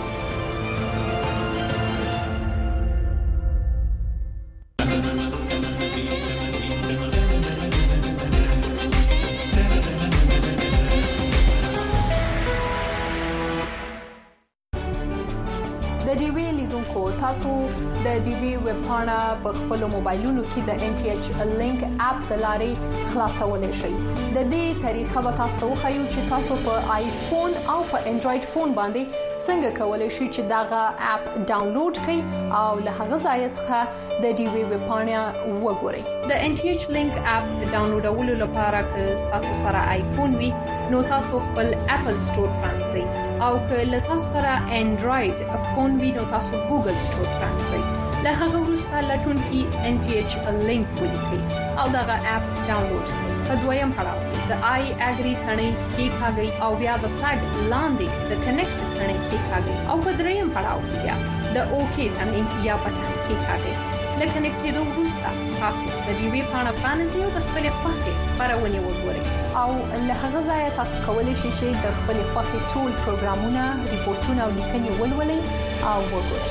تاسو د ډي بي ویب پاڼه په خپل موبایلونو کې د NTH لینک اپ د لارې خلاصولای شئ د دې طریقه به تاسو خو چې تاسو په آیفون او په انډراید فون باندې څنګه کولای شئ چې داغه اپ ډاونلوډ کړئ او له هغه ځای څخه د ډي بي ویب پاڼه وګورئ د NTH لینک اپ ډاونلوډولو لپاره که تاسو سره آیفون وي نو تاسو خپل اپل سٹور پرانځئ او که له تاسو سره انډراید فون وي نو تاسو ګوګل سٹور پرانځئ له هغه وروسته لټون کې NTH لینک ولیکئ او دغه اپ ډاونلوډ کړئ په دویم پړاو د آی اګری ثنې کې ښاګي او بیا د فلګ لاندې د کنیکټ ثنې کې ښاګي او په دریم پړاو کې بیا د اوکې ثنې یا بټن کې ښاګي لکه نکټېدو وروسته تاسو د دې وی پاڼه پرانیزئ او د خپل خوښې خبرونه وګورئ او له هغه ځای تاسو کولی شئ چې د خپل خوښې ټول پروګرامونه ریپورتونه او لیکنې ولولئ او وګورئ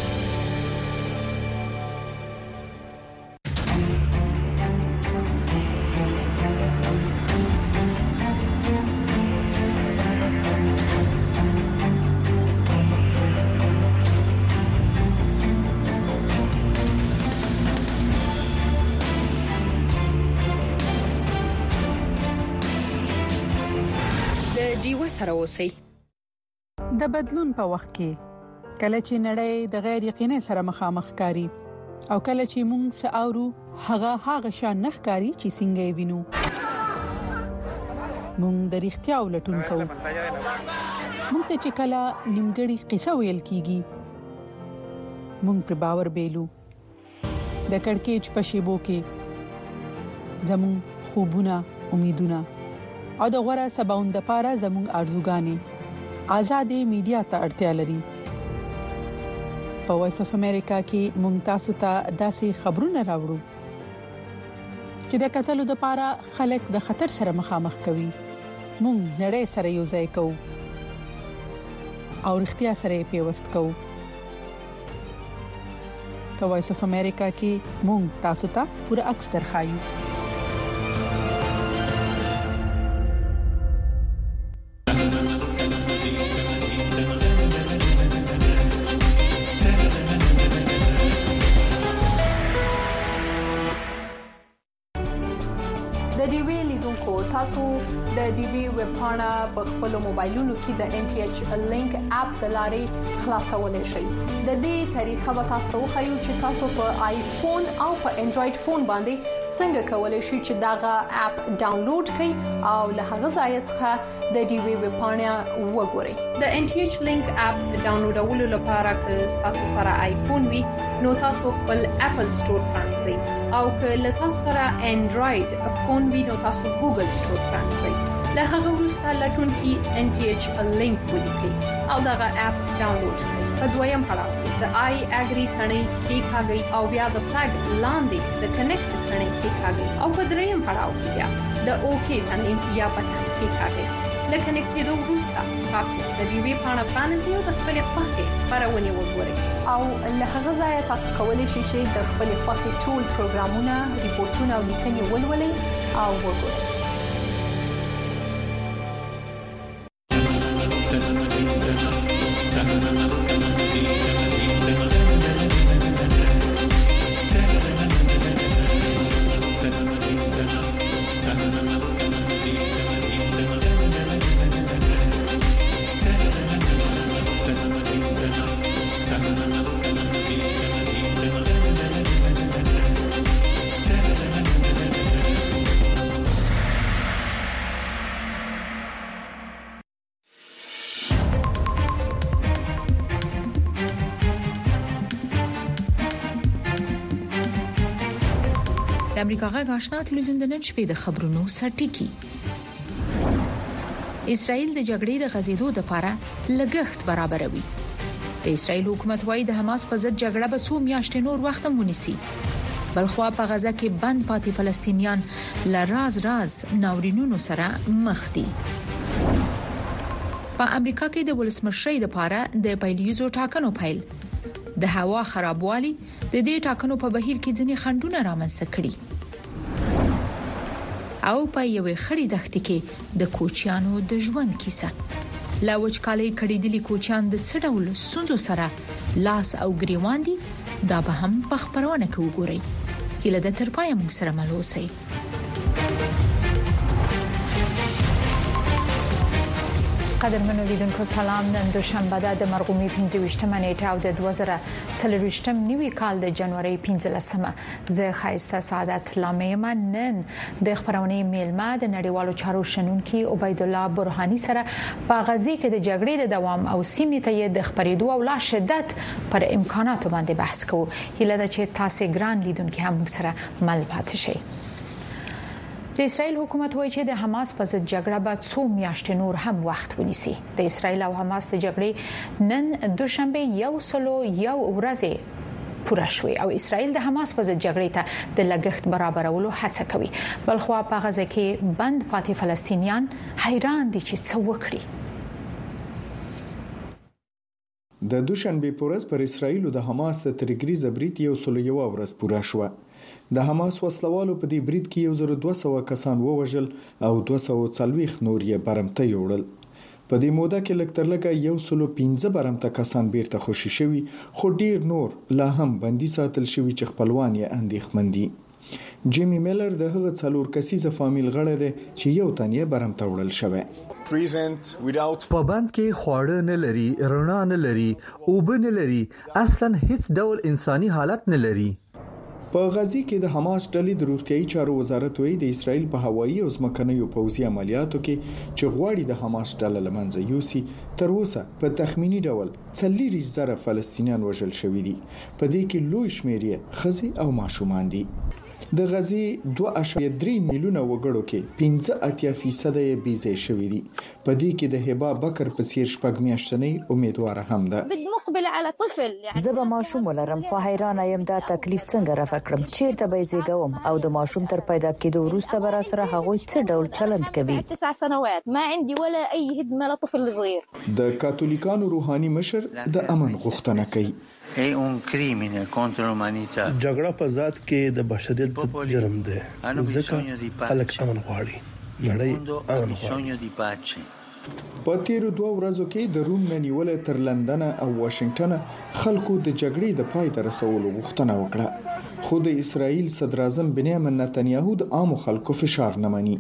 د بدلون په وخت کې کله چې نړۍ د غیر یقیني سره مخامخ کاری او کله چې موږ ساورو هغه شان نخکاری چې څنګه وینو موږ د اړتیا ولټون کوو موږ ته چې کله نیمګړی قصه ویل کیږي موږ پر باور بیلو د کڑکېچ په شیبو کې زموږ خوبونه امیدونه او د غوړه سباوند لپاره زموږ ارزوګانې آزادې میډیا ته اړتیا لري په وایس اف امریکا کې موږ تاسو ته داسې خبرونه راوړو چې د قتل لپاره خلک د خطر سره مخامخ کوي موږ نړۍ سره یو ځای کوو او اړتیا سره پیوست کوو په وایس اف امریکا کې موږ تاسو ته پوره عکس درخایو تاسو د ډي بي ویب پاڼه په خپل موبایلونو کې د NTH لینک اپ د لارې خلاصولای شئ د دې طریقه به تاسو خو چې تاسو په آیفون او په انډراید فون باندې څنګه کولای شئ چې داغه اپ ډاونلوډ کړئ او له هغه ځای څخه د ډي بي ویب پاڼه وګورئ د NTH لینک اپ ډاونلوډولو لپاره که تاسو سره آیفون وي نو تاسو خپل اپل سٹور پرانځئ او که له تاسو سره انډراید فون وي نو تاسو ګوګل سٹور پرانځئ له هغه وروسته لټون کې NTH لینک ولیکئ او دغه اپ ډاونلوډ کړئ په دویم پړاو د آی اګری ثنې کې ښاګي او بیا د فلګ لاندې د کنیکټ ثنې کې ښاګي او په دریم پړاو کې بیا د اوکې ثنې یا بټن کې ښاګي لکه نکټېدو وروسته تاسو د دې وی پاڼه پرانیزئ او د خپل خوښې خبرونه وګورئ او له هغه ځای تاسو کولی شئ چې د خپل خوښې ټول پروګرامونه ریپورتونه او لیکنې ولولئ او وګورئ د امریکا غږ آشنا تلویزیون د نن شپې د خبرونو سرټکی. اسرائیل د جګړې د غزیدو لپاره لګښت برابروي. د اسرائیل حکومت وايي د حماس په ضد جګړه به 2 میاشتې نور وخت ونیسي. بلخوا په غزه کې بند پاتې فلسطینیان له راز ناورینونو سره مخ دي. په امریکا کې د ولسمشرۍ لپاره د پیلیزو ټاکنو پیل. د هوا خرابوالي د دې ټاکنو په بهیر کې ځینې خنډونه رامنځته کړي. او په یوې خړې دښتې کې د کوچیانو د ژوند کیسه. لا وچکالۍ کړيدلي کوچیان د څه ډول ستونزو سره لاس او ګریوان دي دا به هم په خبرونه کې وګورئ. هله د ترپایم سره مل اوسئ. قدرمنو لیدونکو سلام. نن دوشنبه د مرغومي 25مه نیټه او د 2023 نیوي کال د جنوري 15مه. زه خایسته سعادت لامیم. نن د خبرونه میلمه د نړیوالو چارو شنونکي عبید الله برهانی سره په غزي کې د جګړې د دوام او سیمې ته د خبرېدو او لا شدت پر امکاناتو باندې بحث کوو. هیله ده چې تاسو ګران لیدونکو هم سره مل پاتې شئ. د اسرائیل حکومت وایي چې د حماس په ضد جګړه به 2 میاشتې نور هم وخت ونیسي. د اسرائیل او حماس د جګړې نن دوشنبه 101 ورځې پوره شوې او اسرائیل د حماس په ضد جګړې ته د لګښت برابرولو هڅه کوي. بلخوا په غزه کې بند پاتې فلسطینیان حیران دي چې څه وکړي. د دوشنبه پورز پر اسرائیل او د حماس د ترګریز برید 101 ورځ پوره شوه. د حماس وسلوالو په دې برید کې 1200 کسان ووژل او 240 نور یې برمته یوړل. په دې موده کې لکترلګه 115 برمته کسان بیرته خوشي شوي، خو ډیر نور لا هم بندي ساتل شوي چې خپلوان یې اندېښمن دي. جیمی میلر د هغه 4 کسیزه فامیل غړی دی چې یو تن یې برمته وړل شوی. په بند کې خواړه نه لري، رڼا نه لري، اوبه نه لري، اصلا هیڅ ډول انساني حالت نه لري. په غزي کې د حماس ډلې د روغتيایي چارو وزارت وایي د اسرائیل په هوایي او ځمکنیو پوځي عملیاتو کې چې غواړي د حماس ډله لمنځه یوسي تر اوسه په تخمینی ډول 40,000 فلسطینیان وژل شوي دي. په دې کې لوی شمېر یې ښځې او ماشومان دي. د غزي 2.3 میلیونه وګړو کې 85% یې بيځای شوي دي. په دې کې د هبه بکر په څیر شپږ میاشتنۍ امیدوار هم ده. زه به ماشوم ولرم خو حیران یم دا تکلیف څنګه رافع کړم، چیرته به زیږوم او د ماشوم تر پیدا کېدو وروسته به را سره هغوی څه ډول چلند کوي. 9 سنوات ما عندي ولا اي هدمه لطفل صغير. د کاتولیکانو روحاني مشر د امن غوښتنه کوي. جګړه په ذات کې د بشریت ضد جرم دی، ځکه خلک امن غواړي، نړۍ امن غواړي. په تیرو 2 ورځو کې د روم نیول تر لندن او واشنگټن خلکو د جګړې د پای ته رسولو غوښتنه وکړه، خو د اسرائیل صدر اعظم بنیامین نتنیاهو د عام خلکو فشار نه مني.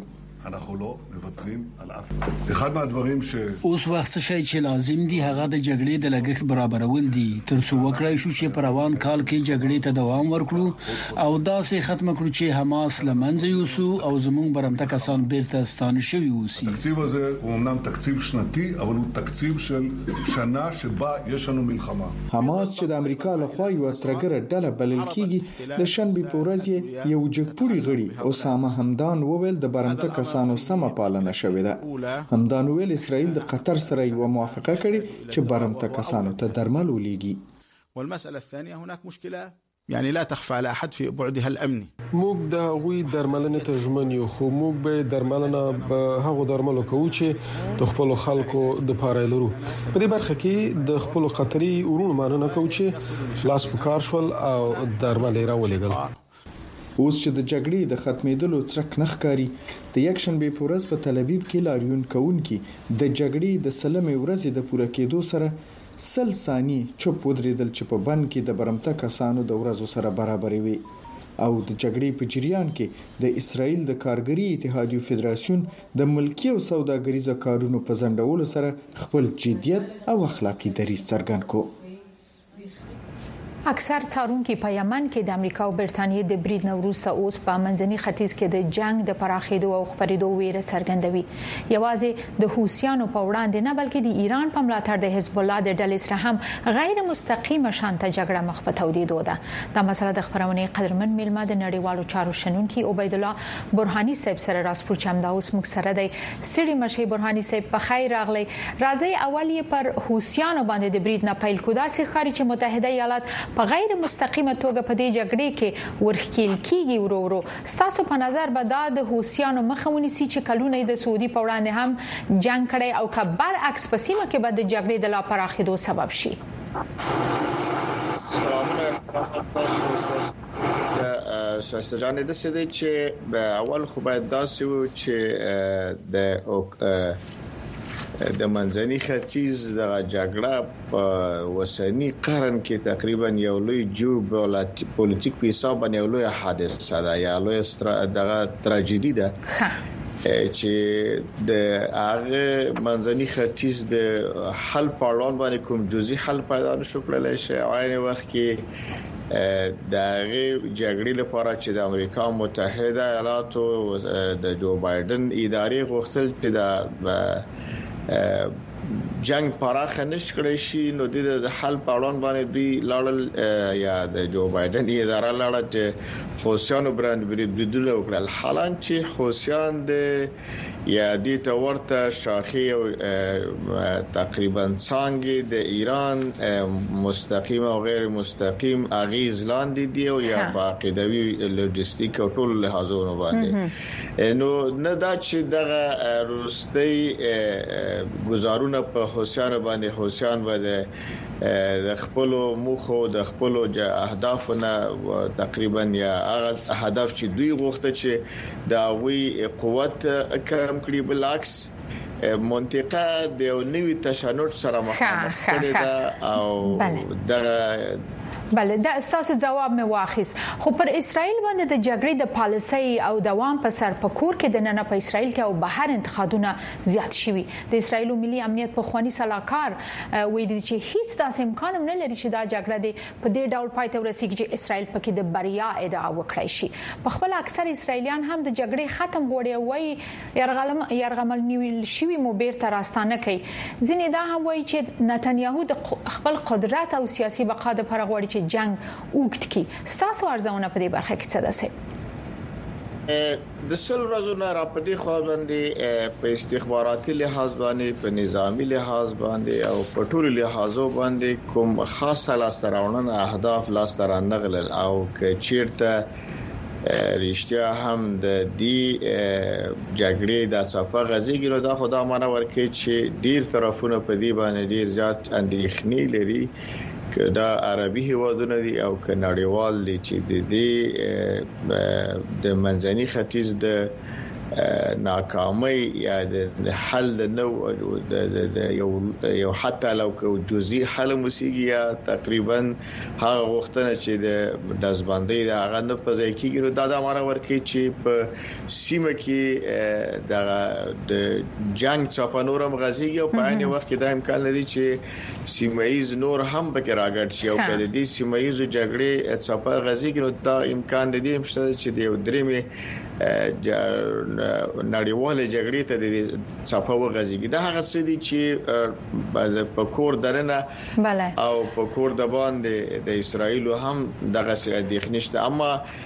اوس وخت چې لازم دي هغه د جګړې د لګښت برابرول دي ترڅو وکړای شو چې پر روان کال کې جګړې ته دوام ورکړو او داسې ختم کړو چې حماس لمنځه یوسو او زموږ برمته کسان بیرته ستانه شوي اوسي. התקציב הזה הוא אמנם תקציב שנתי אבל הוא تקציב של שנה שבה יש לנו ملחמה. حماس چې د امریکا لخوا یو ترګره ډله بلل کیږي د شنبه په ورځ یو جګپوري غړي اسامه حمدان وویل د برمته کسانو سم پالنه شوې ده. حمدان ویل اسرائیل د قطر سره یو موافقه کړې چې برمته کسانو ته درمل ولېږي. والمسألة الثانية هناك مشكلة يعني لا تخفى على احد في بعدها الامني. موږ د غوي درملنې ته ژمن یو، خو موږ به درملنه به هغه درملو کوو چې د خپل خلکو د پاره لرو. په دې برخه کې د خپل قطري ورونو ماننه کوو چې لاس پکار شول او درمل راولېګل. اوس چې د جګړې د ختمېدلو څرک نخکاری د یکشنبه په ورځ په تل ابیب کې لاریون کوونکي د جګړې د سلمې ورځې د پوره کېدو سره 100 ثانیې چوپ ودرېدل چې په بند کې د برمته کسانو د ورځو سره برابر وي او د جګړې په جریان کې د اسرائیل د کارګری اتحادیو فدراسیون د ملکی او سوداګریزو کارونو په ځنډولو سره خپل جديت او اخلاقی دریځ څرګند کو. اکثر څارونکو په یمن کې د امریکا او برتانیې د برید نوروز ته اوس په منځني ختیځ کې د جنگ د پراخېدو او خپرېدو ویره څرګندوي. یوازې د حوثیانو په وړاندې نه بلکې د ایران په ملاتړ د حزب الله د ډلې سره هم غیر مستقیمه شانته جګړه مخ په تودېدو ده. دا مسله د خبرونې قدرمن میلمه د نړیوالو چارو شنونکي عبید الله برهانی صاحب سره راسپور چې همدا اوس موږ سره دی. ستړي مشه برهانی صاحب په خیر راغلی. راځي اول یې پر حوثیانو باندې د برید نه پیل کو. داسې ښکاري چې متحده ایالات په غیر مستقیمه توګه په دې جګړې کې ورخکېل کیږي ورو. ستاسو په نظر به دا د حوثیانو مخه ونیسي چې کلونه د سعودي په وړاندې هم جنگ کړي او که برعکس په سیمه کې به د جګړې د لا پراخېدو سبب شي؟ شایسته جان د څه دی چې اول خو باید داسې و چې د منځني ختیځ د جګړه په وسنی قرن کې تقریبا یو لوی جیوپولیټیک په حساب باندې یو لوی حادثه ده یا لوی دغه تراژیدي ده چې د هغه منځني ختیځ د حل پاړون باندې کوم جزئی حل پیدا نشو کولای شي. عین وخت کې د جګړې لپاره چې د امریکا متحده ایالاتو د جو بایدن ادارې غوښتل چې د جنگ پراخه نشي کړی شي نو د حل پاړون باندې دوی لاړل یا د جو بایدن اداره لاړه چې حوثیانو برند بریدونه وکړل. حالان چې حوثیان د یا د تورته شاخي او تقریبا څنګه د ایران مستقیم او غیر مستقیم اغیز لاندې دی او یا باقیدوي لوجستیک او ټول لحاظونو باندې نو نه دا چې دغه روسي گزارونه په حوثیان باندې حوثیان باندې د خپل موخو د خپل اهدافونه تقریبا یا هغه هدف چې دوی غوښته چې دا وی قوت کم کړي بالعکس منطقه د نوې تشنج سره مخامخ کړي دا او دغه بله دا استاسو جواب مې واخیست. خو پر اسرائیل باندې د جګړې د پالیسۍ او دوام په سر په کور کې د نن په اسرائیل کې او بهر انتقادونه زیات شوي. د اسرائیل ملي امنیت په خواني صلاحکار ویلي چې هیڅ داسې امکان نه لري چې دا جګړه د په دې ډول پای ته ورسیږي چې اسرائیل پکې د بریا ادعا وکړي شي. په خپل اکثر اسرائیلیان هم د جګړې ختم غوړي وایي يرغمل نیول شوی مو بیرته راستانه کوي. ځینې دا هم وایي چې نتنیاهو د خپل قدرت او سیاسي بقا لپاره غواړي چې جنگ اوږد کی. ستاسو ارزونه په دې برخه کې څه ده؟ د سل ورځو نه را پدې خو باندې په استخباراتي لحاظ باندې په نظامی لحاظ باندې او په ټولو لحاظو باندې کوم خاصه لاستراوړنه اهداف لاسترانغلل او که چیرته رښتیا هم د دې جګړې د صفه غزيګرو دا خدا مانه ورکه چې ډیر طرفونه په دې باندې ډیر زیات اندېښنې لري که دا عربي هیوادونه دي او که نړیوال دي چې د منځني ختیځ د ناکامۍ یا د حل نو د یو حتی لو که جزئی حل موسیقي یا تقریبا هغه وختونه چې د دزبندۍ د هغه نه پځای کیږي دا د امر ورکي چې په سیمه کې د جنگ چاپانورم غزيږي او په عین وخت کې د امکان لري چې سیمایز نور هم پکې راګړ شي او کله دې سیمایز جګړې چاپا غزيږي نو دا امکان دی مشته چې د یو درېمه نړیواله جګړې ته د صفه وغځيږي. دا هغه څه دي چې په کور درنه او په کور د باندې د اسرایل هم دغه څه د خنشته اما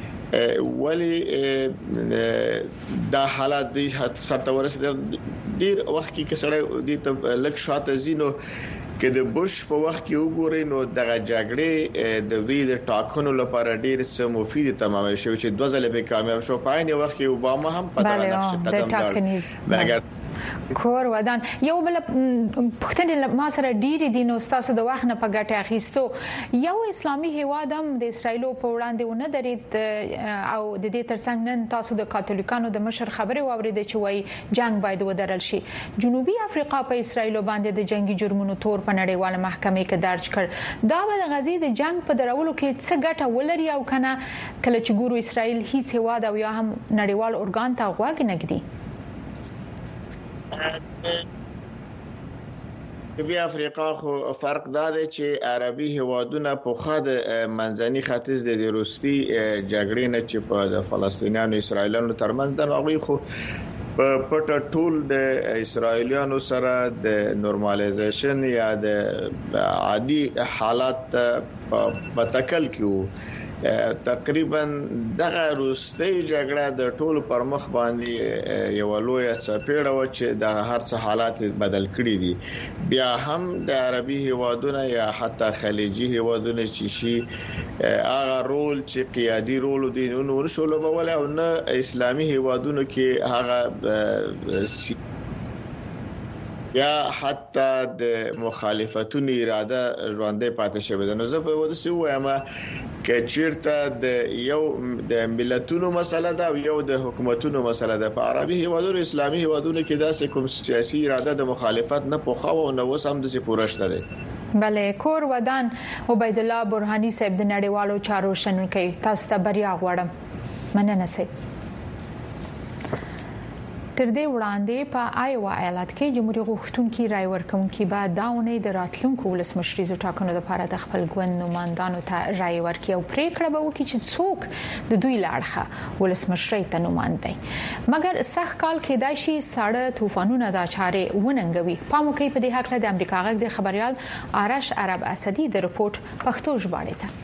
ولی دا حالات دي سره ورسېد ډیر وخت کې سره د لک شاته زینو که د بوش په وخت کې وګورئ نو دغه جګړې د وی د ټاکنو لپاره ډیر څه مفید تمام شوی چې 2 ځله به کامیاب شو. په عین وخت کې اوباما هم په دغه نقش قدم کړ. کور ودان یو بل پښتنه ما سره ډیری دي نو تاسو د وخت نه په ګټه اخیستو. یو اسلامي هیواد هم د اسرایل په وړاندې ونه درید او د دې ترڅنګ نن تاسو د کاتولیکانو د مشر خبره واورید چې وایي جنگ باید ودرل شي. جنوبي افریقا په اسرایل باندې د جنگي جرمونو تور په نړیواله محکمې کې درج کړ. دا به د غزې د جنگ په درولو کې څه ګټه ولري او کنه کله چې ګورو اسرایل هیڅ هیواد او یا هم نړیوال اورګان ته غوږ نه ږدي؟ جنوبي افریقا خو فرق دا دی چې عربي هوادونه په خاطر منځني ختیځ د روسي جګړې نه چې په فلسطینیانو اسرایلیانو ترمنځ د هغوی خو په پټه ټول د اسرایلیانو سره د نورمالایزیشن یا د عادي حالات په تکل کې تقریبا دغه روسي جګړه د ټول پر مخ باندې یو لوی څپېړه و چې د هر څه حالات بدل کړي دي بیا هم د عربي هوادونو یا حتی خلیجي هوادونو چې شي هغه رول چې قیادي رول دي نو ورشول بوله او نه اسلامي هوادونو کې هغه یا حتی د مخالفتونو اراده ژوندې پاتې شوی ده. نو زه په ودسې وایم چې چیرته د یو د ملتونو مسله ده او یو د حکومتونو مسله ده. په عربي هیوادونو اسلامي هیوادونو کې داسې کوم سیاسي اراده د مخالفت نه پوښاو او نو سم د پوره شته ده. بله کور ودان عبید الله برهانی صاحب د نړیوالو چارو شنونکي تاسو ته بریا غواړم. مننه سي. تر دې وړاندې په آیوا ایالت کې جمهوریت غوښتونکي رای ورکونکي بعد داونه د راتلونکو ولسمشریزو ټاکنو لپاره د خپل ګوند نمائندانو ته رای ورکړي او پریکړه به وکړي چې څوک د دوی لاړخه ولسمشری ته نمائندای. مګر سخت کال کې دای شي ساړه طوفانونه د چارې وننګوي. پاموکي په دې حق له امریکا غږ د خبريال آرش عرب اسدي د رپورت پښتو ژباړه ته.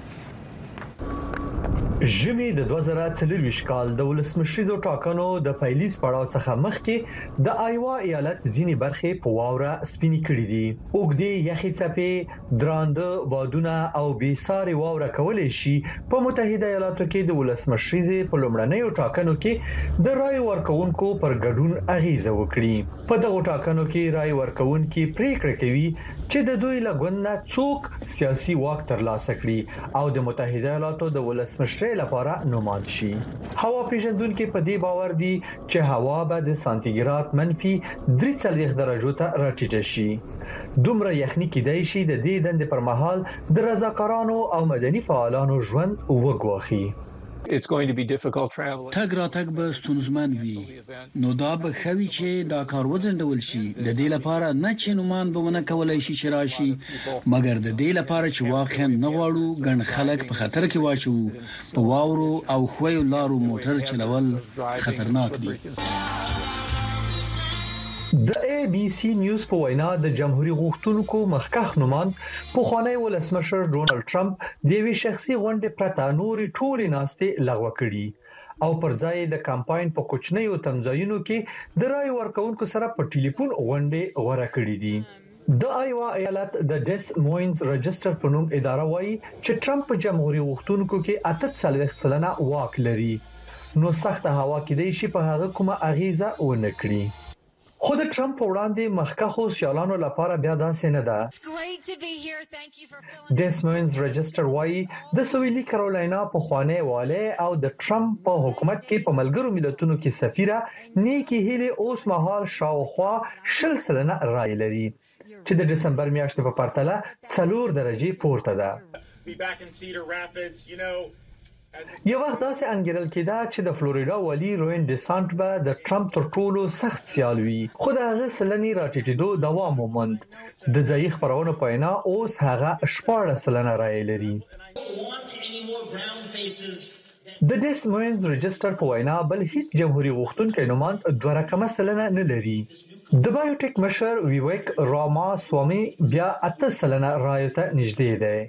ژمي د 2023 کال د ولسمشریزو ټاکنو د پیلیز پړاو څخه مخکې د آیوا ایالت ځینی برخې په واوره سپینې کړې دي. اوګدې یخي څپې دراند بادونه او بیساري واوره کولای شي په متحده ایالاتو کې د ولسمشریزو په لومړنیو ټاکنو کې د رای ورکوونکو پر ګډون اغیزه وکړي. په دغه ټاکنو کې رای ورکوونکي پریکړه کوي چې د دوی لګوند څوک سیاسي واک ترلاسه کړي او د متحده ایالاتو د ولسمشری لپاره نوماند شي. هوا پیژندونکو په دې باور دي چې هوا به د سانتیګراد -43 درجو ته راټیټه شي. دومره یخني کېدای شي د دې دند پر مهال د رضاکارانو او مدني فعالانو ژوند وګواخي. It's going to be difficult traveling. تګ راتګ به ستونزمن وي. نو دا به خوي چې دا کار وځنډول شي. د دې لپاره نه چې نومان به ونه کولای شي چې راشي مګر د دې لپاره چې واقعا نه غواړو ګڼ خلک په خطر کې واچو. په واورو او خویو لارو موټر چلول خطرناک دي. د ABC نیوز په وینا د جمهوریت غوښتونکو مخکښ نوماند پخوانی ولسمشر ډونالد ټرمپ د وی شخصي غونډې پرته نوري ټولې ناستې لغوه کړي او پر ځای د کمپاین په کوچنیو تمځایونو کې د رای ورکوونکو سره په ټلیفون غونډې غوړه کړې دي. د آیوا ایالت د ډیس موینز رجستر په نوم اداره وایي چې ټرمپ په جمهوریت غوښتونکو کې 48% واک لري. نو سخت هوا کې دی چې په هغه کومه اغیزه ونه کړي. خود ټرمپ وړاندې مخکخو سیالانو لپاره بیا داسې نه ده. ډیسمونز رجستر وايي د سویلي کارولاینا په خوانه والي او د ټرمپ په حکومت کې په ملګرو ملتونو کې سفیره نیکی هیله اوس مهال شاوخوا 20% رای لري چې د دسمبر میاشتې په پرتله 4 درجه پورته ده. یو وخت داسې انګیرل کېده چې د فلوریدا والی روین ډیسانت به د ټرمپ تر ټولو سخت سیال وي. خو د هغه سلنې راټیټېدو دوام وموند. د ځای خبرونو په وینا اوس هغه 14% رای لري. د ډیس موینز رجستر په وینا بل هیڅ جمهوریت غوښتونکي نوماند 2% نه لري. د بایوټیک مشر ویویک راما سوامي بیا 8% رای ته نږدې دی.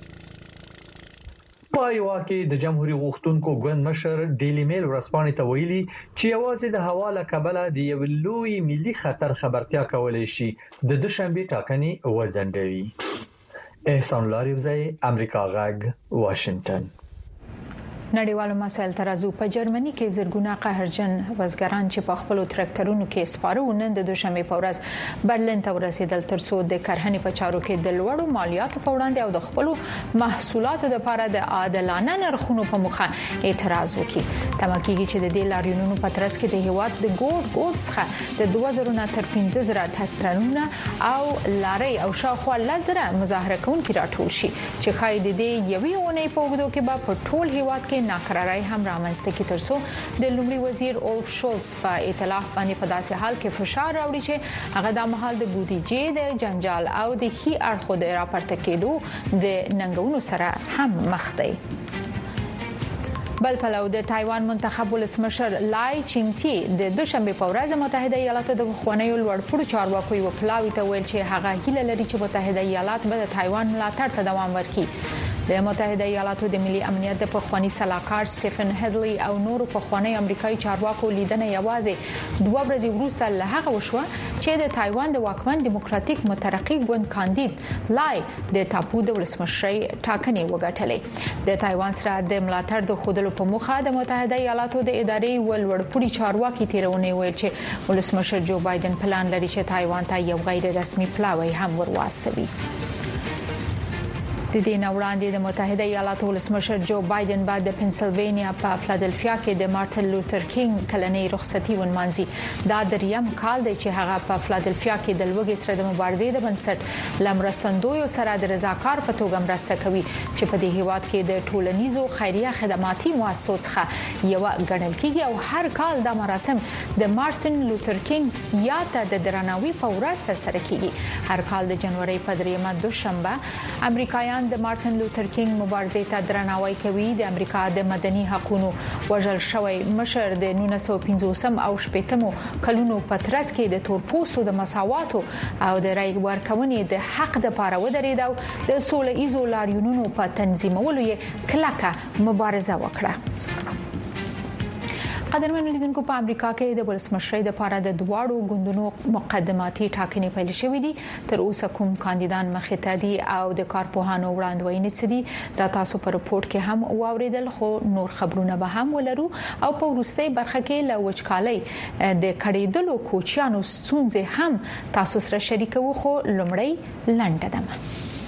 په آیوا کې د جمهوریت غوښتونکو ګوند مشر ډیلی میل ورسپانې ته ویلي چې یوازې د هوا له کبله د یو لوی ملي خطر خبرتیا کولای شي د دوشنبه ټاکنې وځنډوي. احسان لاریوزی امریکا غږ واشنگټن. نړیوالو مسایل ترازو په جرمني کې زرګونه قهرجن وزګران چې په خپل تراکټورونو کې سپاره ونن د دوشنبه په ورځ برلین ته ورسېدل ترڅو د کرهنې په چارو کې د لوړو مالیاتو په وړاندې او د خپل محصولاتو لپاره د عادلانه نرخونو په مخه اعتراض وکړي. تمکیږي چې د دې لاریونونو په ترڅ کې د هیواد د ګوډ څخه د 2000 تر 15000 تراکټورونه او لاري او شاوخوا لزره مظاهره کوونکي راټول شي چې خای د دې یوې ونې په وګړو کې په ټول هیواد کې کې ناکراری هم رامنځته کی ترڅو د لومړي وزیر اولف شولز په ائتلاف باندې په داسې حال کې فشار راوړي چې هغه د مهال د بودیجې د جنجال او د هي اړخو د راپورته کېدو د ننګونو سره هم مخ دی. بل پلو د تایوان منتخب ولسمشر لای چینګ تی د دوشنبه په ورځ متحده ایالاتو د خوانیو لوړپوړو چارواکو یو پلاوی ته ویل چې هغه هیله لري چې متحده ایالات به د تایوان ملاتړ ته دوام ورکړي. د متحده ایالاتو د ملي امنیت د پخوانی سلاکار سټیفن هډلی او نورو پخوانی امریکایي چارواکو لیدنه یوازې 2 ورځې وروسته له هغه وشوه چې د تایوان د واکمن دیموکراتیک مترقي ګوند کاندید لای د ټاپو د ولسمشرۍ ټاکنې وګټلې. د تایوان سره د ملاتړ د خودلو په موخه د متحده ایالاتو د ادارې ولوړپوړي چارواکي تیرونه ویل چې ولسمشر جو بایدن پلان لري چې تایوان ته یو غیر رسمي پلاوی هم ورواستوي. د دې وړاندې د متحده ایالاتو ولسمشر جو بایدن بعد د پنسلوانیا په فلادلفیا کې د مارټن لوثر کینګ کلنۍ رخصتي ونمانځي. دا دریم کال دی چې هغه په فلادلفیا کې د لوګي سره د مبارزې د بنسټ لمرستندوی سره د رضاکار په توګه مرسته کوي چې په دې هیواد کې د ټولنیزو خیریه خدماتي مؤسسو څخه یو ګڼل کیږي او هر کال د مراسم د مارټن لوثر کینګ یا د درناوي په ورځ تر سره کیږي. هر کال د جنوري په 3 دوشنبه امریکایان د مارټن لوثر کینګ مبارزې ته درناوی کوي. د امریکا د مدني حقوقو وژل شوی مشر د 1950 او 80 کلونو په ترڅ کې د تورپوستو د مساواتو او د رای ورکونې د حق د لپاره ودرېد او د سولې ایزو لاریونونو په تنظیمولو یې کلکه مبارزه وکړه. قدرمن لیدونکو په امریکا کې د ولسمشرۍ لپاره د دواړو ګوندونو مقدماتي ټاکنې پیل شوې دي. تر اوسه کوم کاندیدان مخې ته دي او د کارپوهانو وړاندوینې څه دي دا تاسو په رپورت کې هم واوریدل، خو نور خبرونه به هم ولرو او په وروستۍ برخه کې له وچکالۍ د کډېدلو کوچیانو ستونزې هم تاسو سره شریکو. خو لومړی لنډه دمه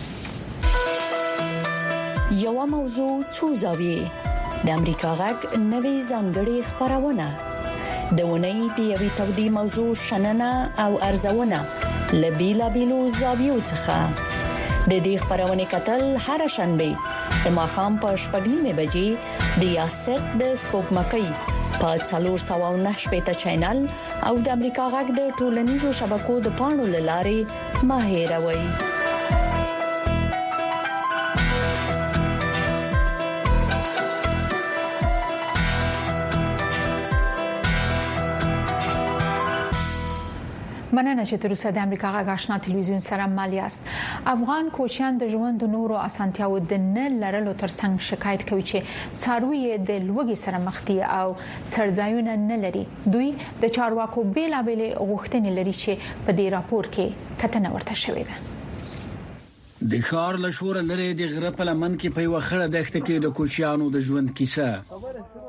یو موضوع څو زاویې د امریکا غږ نوې ځانګړې خبرونه د ونې د یوې تودې موضوع شننه او ارزونه لبیلا بیلو زاویو څخه د دې خبرونه کتل هر شنبه د ماښام په 6:30 بجې د یاست د سپوږمکۍ په 409 چینل او د امریکا غږ د ټولنیزو شبکو د پاڼو لارې ماهیروي. مننه چې تر اوسه د امریکا غږ آشنا ټلویزیون سره مل یاست. افغان کوچیان د ژوند نورو اسانتیاو د نه لرلو ترڅنګ شکایت کوي چې څاروي د لوګي سره مخ دي او څړځایونه نه لري. دوی د چارواکو بیلابېل غوښتنې لري چې په دې راپور کې کتنه ورته شوې ده. د ښار لشور لري د غره په لمن کې په یو خړه دښته کې د کوچیانو د ژوند کیسه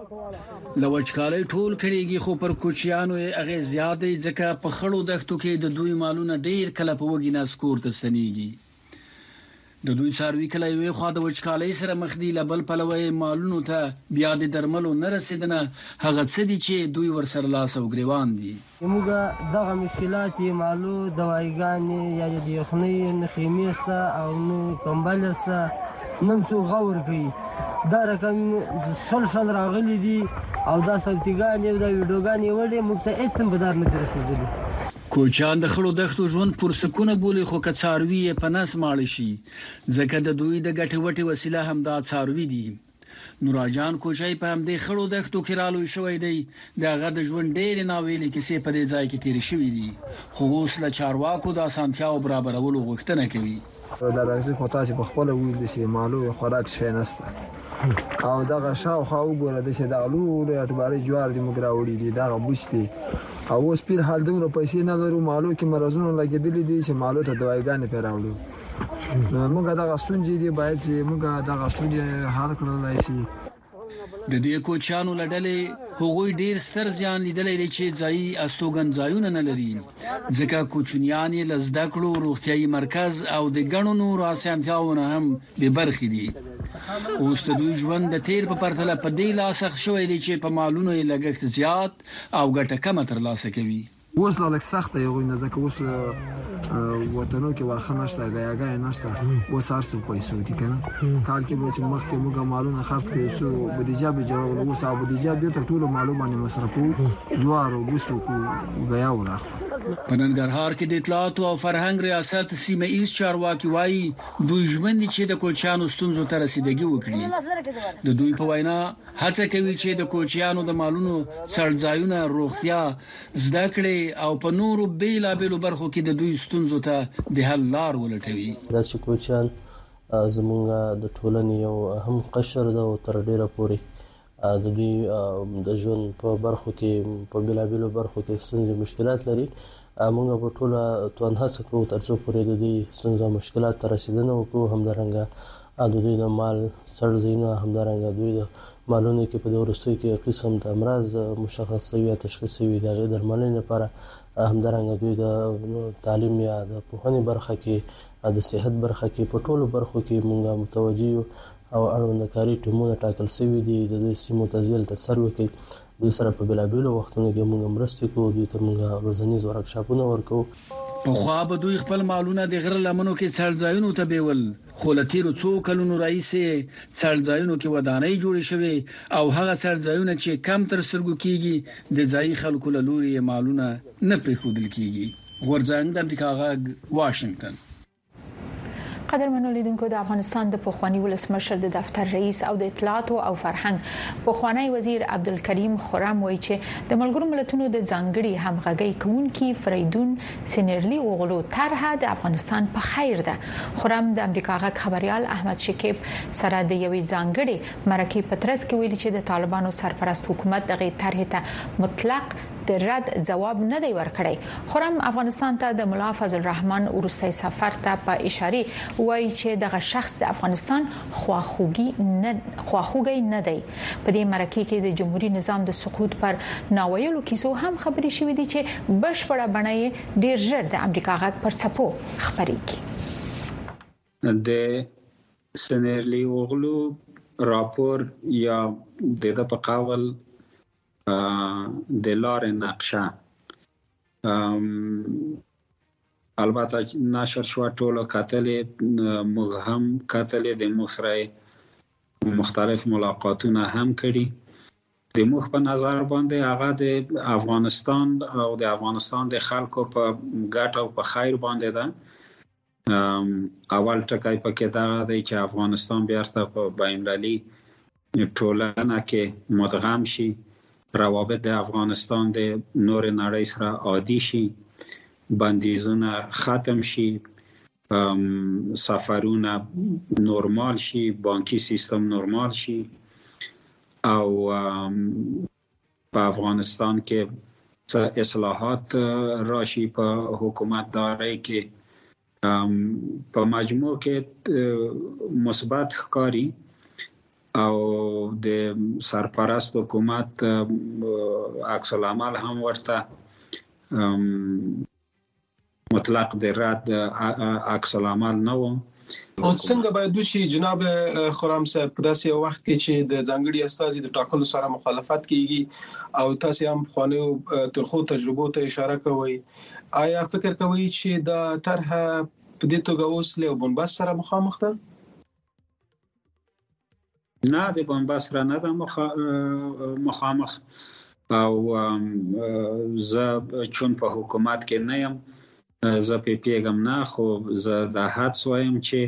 لوچکالۍ ټول کړيږي، خو پر کوچیانو هغه زیاتې ځکه په خړو دښتو کې د دوی مالونه ډیر کله په وګی ناسکور ته ستنيږي. د دوی څاروي کله یو خوا د وچکالۍ سره مخ دي، لبل پلوي مالونو ته بیا د درملو نه رسیدنه هغه څه دي چې دوی ورسره لاس او ګریوان دي. موږ دغه مشکلات مالو دوايګانې یا د یخنۍ نخیمې سره او نو کمبل سره نن څو غور کوي. دا رقم شل راغلي دي او دا سوتیګان یو د ویډیوګان وړي موږ ته هیڅ بدار نه رسیدلی. کوچیان د خړو دښتو ژوند پر سکونه بولی، خو کڅاروي په نس ماړ شي ځکه د دوی د ګټې وټې وسیله هم دا څاروي دي. نوراجان کوچای په هم د خړو دښتو کې رالوي شوی دی. دغه د ژوند ډېر ناویلې کیسې په دې ځای کې تیر شوې دي، خو اوس له چارواکو د اسانتیاو برابرولو غوښتنه کوي. دا راځي خو تاسو په خپل ویل دي چې مالو خوراک شي نسته او دغه شاوخوا وګوره د شدالو د اعتباري جوار د مګراوړي دي دا بوستي او اوس په حال دومره پیسې نه لرو، مالو کې مرزونه لګیدلې دي چې مالو ته دوايګانې پیراوړو. نو موږ دا غستونجي دي باید چې موږ دا غستونجي حل کړلای شي. د دې کوچانو لړلې هغوی ډیر ستر زیان لیدلې چې ځای استوګن ځایونه نه لري، ځکه کوچنیان یې لزده کړو روغتيایي مرکز او د ګڼو نورو اسانتیاونه هم به برخې دي. اوس د دوی ژوند د تیر په پرتله په دې لاسخ شوې دي چې په مالونو یې لګښت زیات او ګټه کم تر لاسه کوي. اوس لا لک سخت یو نه ځکه اوس وطنو کې واخه نشته غیاګای نشته اوس ارسو پیسو دي کنه کال کې به چې مخکې موږ مالونه خرڅ کړو سو بودیجه به جوړول اوس او بودیجه به ته ټول معلومات مصرفو جوار او بوسو کو غیا وراخه په ننګرهار کې د اطلاعات او فرهنګ ریاست سیمه ایز چارواکي وایي دوی ژمن دي چې د کوچیانو ستونزو ته رسیدګي وکړي د دوی په وینا هڅه کوي چې د کوچیانو د مالونو څړځایونه روغتیا زده کړې او په نورو بیلابېلو برخو کې د دوی ستونزو ته د حل لار ولټوي دا چې کوچیان زمونږ د ټولنې یو اهم قشر ده او تر ډیره پورې د دوی د ژوند په برخو کې په بیلابېلو برخو کې ستونزې مشکلات لري موږ په ټوله توان هڅه کوو ترڅو پورې د دوی ستونزې او مشکلات ته رسیدنه وکړو همدارنګه د دوی د مال څړځایونه همدارنګه دوی د مالونو کې په وروستیو کې قسم د امراض مشخص شوی یا تشخیص شوی د درملنې لپاره همدارنګه دوی د تعلیم یا د پوهنې برخه کې د صحت برخه کې په ټولو برخو کې موږ متوجي او اړوند کاری ټیمونه ټاکل شوی دي د دې سیمو تزیل تر سر وکړي دوی سره په بلابلو وختونو کې موږ مرستې کوو دوی ته موږ روزنیز ورکشاپونه ورکوو په خوا به دوی خپل مالونه د غره لمنو کې څړځایونو ته بیول خو له تیرو څو کلونو راهیسې څړځایونو کې ودانۍ جوړې شوې او هغه څړځایونه چې کم تر سترګو کېږي د ځایي خلکو له لوري مالونه نه پرېښودل کېږي غورځنګ د امریکا غږ واشنگټن قدرمنو لیدونکو د افغانستان د پخوانی ولسمشر د دفتر رئیس او د اطلاعات او فرهنګ پخوانی وزیر عبدالکریم خرم وایي چې د ملګرو ملتونو د ځانګړي همغږي کوونکی فریدون سینرلی اوغلو طرحه د افغانستان په خیر ده خرم د امریکا غږ خبريال احمد شکیب سره د یوې ځانګړي مرکه پترس کې ویلي چې د طالبانو سرپرست حکومت دغه طرحه ته مطلق د رد جواب نه دی ورکړی خرم افغانستان ته د مولا فضل الرحمن ورستي سفر ته په اشاره وایي چې دغه شخص د افغانستان خواخوږي نه دی په دې مرکه کې د جمهوریت نظام د سقوط پر ناویلو کیسو هم خبري شوې دي چې بشپړه بڼه ډیر ژر د امریکا غږ پر څپو خبريږي د سنرلی اوغلو راپور یا د په قول د لارې نقشه البته نشر شو ټولو کتلې موږ هم کتلې د مصرع مختلف ملاقاتونه هم کړي د موږ په نظر باندې هغه د افغانستان او د افغانستان د خلکو په ګټه او په خیر باندې ده اول ټکی پکې دا دی چې افغانستان بیرته په بین‌المللي ټولنه کې مدغم شي روابط د افغانستان د نور نړۍ سره عادي شي بندیزونه ختم شي سفرونه نورمال شي بانکي سیستم نورمال شي او په افغانستان کې اصلاحات راشي په حکومت داري کې په مجموع کې مثبت ښکاري او د سرپرست حکومت عکس العمل هم ورته مطلق د رد عکس العمل نه و او څنګه باید وشي جناب خرم صاحب په داسې وخت کې چې د ځانګړي استازي د ټاکلو سره مخالفت کیږي او تاسو هم خوانو ترخو تجربو ته اشاره کوي آیا فکر کوي چې دا طرحه په دې توګه اوس له بنبست سره مخامخ ده نه د بنبست سره نه ده مخامخ او زه چون په حکومت کې نه یم زه پیګم نه خو زه د حدس وایم چې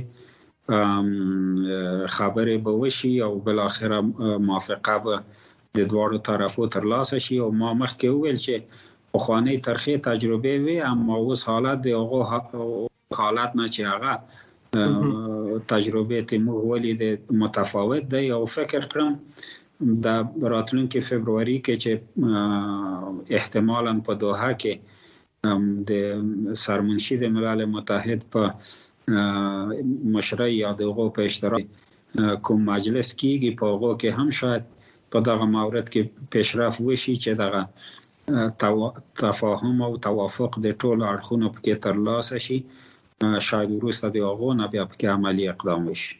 خبرې به وشي او بل اخره موافقه به د دوه طرفو ترلاسه شي او ما مخکې ویل چې خواني ترخی تجربه وي اما اوس حالت د هغه حالت نه چې هغه تجربه ته مو ولید متفاوت دی او فکر کړم د راتلونکي فبرवरी کې چې احتمالاً په دوحه کې د سرمنشي د ملل متحد په مشرۍ یا دغه په اشتراک کوم مجلس کېږي په هغه کې هم شاید په دغه مورد کې پیشرفت وشي چې دغه تفاهم او توافق د ټولو اړخونو په ترلاسه شي شاید وروسته د هغه نه بیا په عملی اقدام وشي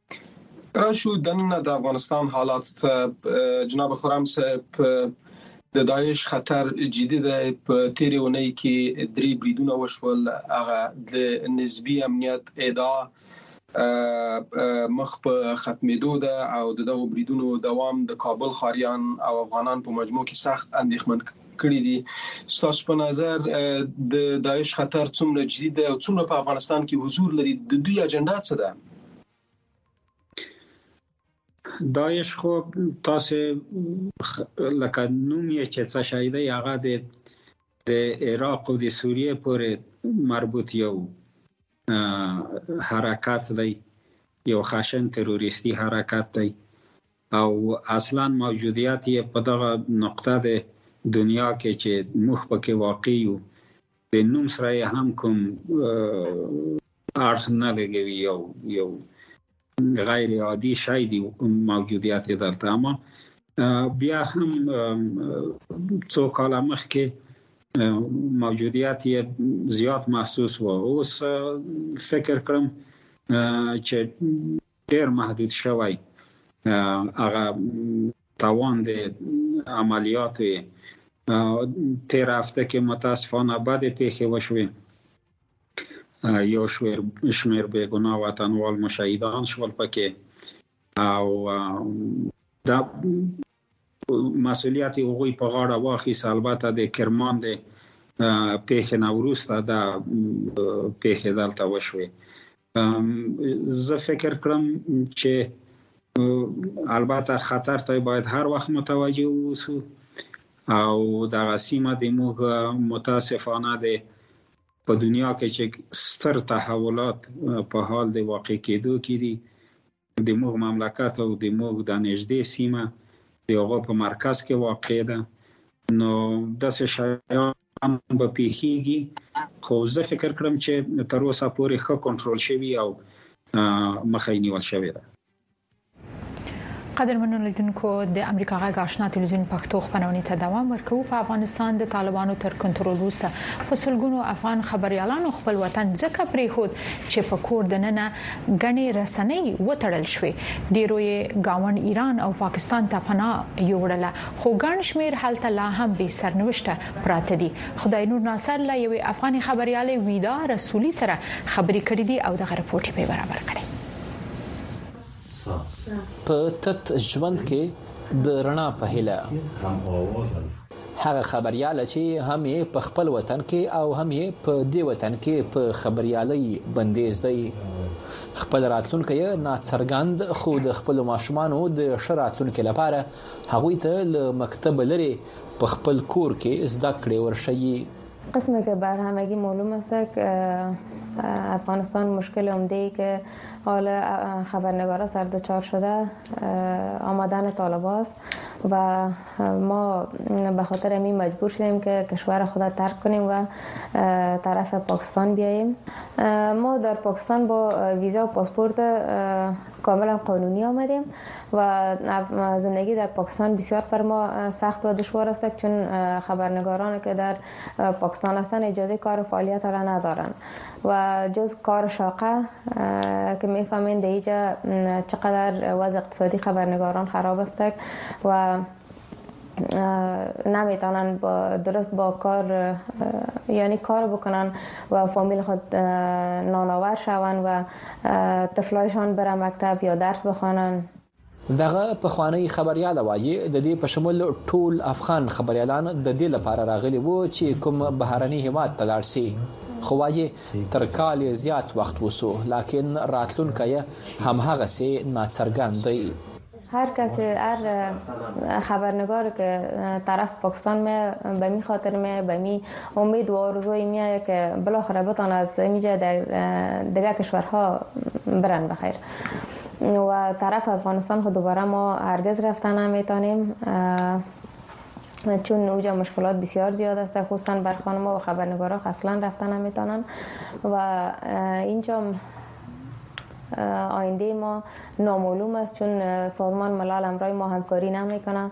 راشو دننه د افغانستان حالات جناب خرم صاحب د داعش خطر جدي ده. په تیرې اونۍ کې 3 بریدونه وشول، هغه د نسبی امنیت ادعا مخ په ختمېدو ده او دغه بریدونو دوام د کابل خاریان او افغانان په مجموع کې سخت اندېښمن کړی دي. ستاسو په نظر د داعش خطر څومره جدي ده او څومره په افغانستان کې حضور لري؟ د دوی اجنډا څه ده؟ داعش خو تاسو لکه نوم یې چې څه شي دی، هغه د عراق او د سوریه پورې مربوط یو حرکت دی، یو خشن تروریستی حرکت دی او اصلا موجودیت یې په دغه نقطه د دنیا کې چې مخ پکې واقع یو د نوم سره هم کوم اړخ نه لګوي، یو غیر عادي شای دی موجودیت دلته. اما بیا هم څو کال مخکې موجودیت یې زیات محسوس و. اوس فکر کوم چې ډیر محدود شوی. هغه توان د عملیات تیر هفته کې متاسفانه بعد پیښې وشوې، یو شمیر بیگناه وطنوال مشهیدان شول پکې او دا مسئولیت هغوی په غاړه واخیست. البته د کرمان د پیښې نه وروسته دا پیښې دلته وشوې. زه فکر کوم چې البته خطر ته باید هر وخت متوجه اوسو او دغه سیمه د موږ متاسفانه د په دنیا کې چې ستر تحولات په حال د واقع کېدو کې دي. د موږ مملکت او د موږ د نږدې سیمه د هغه په مرکز کې واقع ده، نو داسې شیان به پیښیږي. خو زه فکر کوم چې تر اوسه پورې ښه کنټرول شوي او مخه یې نیول شوې ده. قدرمنو لیدونکو، د امریکا غږ آشنا تلویزیون پښتو خبرونه ته دوام ورکوي. په افغانستان د طالبانو تر کنټرول وروسته په سلګونو افغان خبريالانو خپل وطن ځکه پریښود چې په کور دننه غني رسنۍ وټړل شوې. ډیرو یې گاوند ایران او پاکستان ته پناه یوړله، خو ګڼ شمیر حالت لا هم به سرنوشته پراته دي. خدای نور ناصر لا یو افغاني خبرياله ویدا رسولي سره خبرې کړې دي او دغه رپورټ په برابر کړی. په تت ژوند کې د رڼا په هیله هغه خبرياله چې هم یې په خپل وطن کې او هم یې په دې وطن کې په خبريالي بندیز دی. خپل راتلونکي ناڅرګند، خو د خپل ماشومانو د شراتلونکو لپاره هغوی ته له مکتب لري په خپل کور کې زده کړې ورشي. قسمه که بر همگی معلوم است که افغانستان مشکل عمده‌ای که حالا خبرنگارا سر دچار شده آمدن طالباست و ما به خاطر همین مجبور شدیم که کشور خود ترک کنیم و طرف پاکستان بیاییم. ما در پاکستان با ویزا و پاسپورت کاملا قانونی آمدیم و زندگی در پاکستان بسیار بر ما سخت و دشوار است، چون خبرنگاران که در پاکستان هستند اجازه کار و فعالیت را ندارند و جز کار شاقه که میفهمین در اینجا چقدر وضع اقتصادی خبرنگاران خراب است و نمیتونن درست با کار یعنی کار بکنن و فامیل خود نانآور شون و طفلایشان بره مکتب یا درس بخوانن. دغه پخوانی خبريال وایي د دې په شمول ټول افغان خبريالان د دې لپاره راغلي وو چې کوم بهرني هیواد ته لاړ شي، خو وایي تر کال زیات وخت وسو، لکن راتلونکی هم هغه سي ناڅرګند دی. هر کسی، هر خبرنگار که طرف پاکستان می به می خاطر می به می امید و آرزوی میایه که بالاخره بتونه از اینجا دیگه کشورها برن بخیر و طرف افغانستان خود دوباره ما هرگز رفتن نمیتونیم، چون اونجا مشکلات بسیار زیاد است، خصوصا بر خانم‌ها و خبرنگارا اصلا رفتن نمیتونن و اینجا آینده ما نامعلوم است، چون سازمان ملل همراه ما همکاری نمیکنه.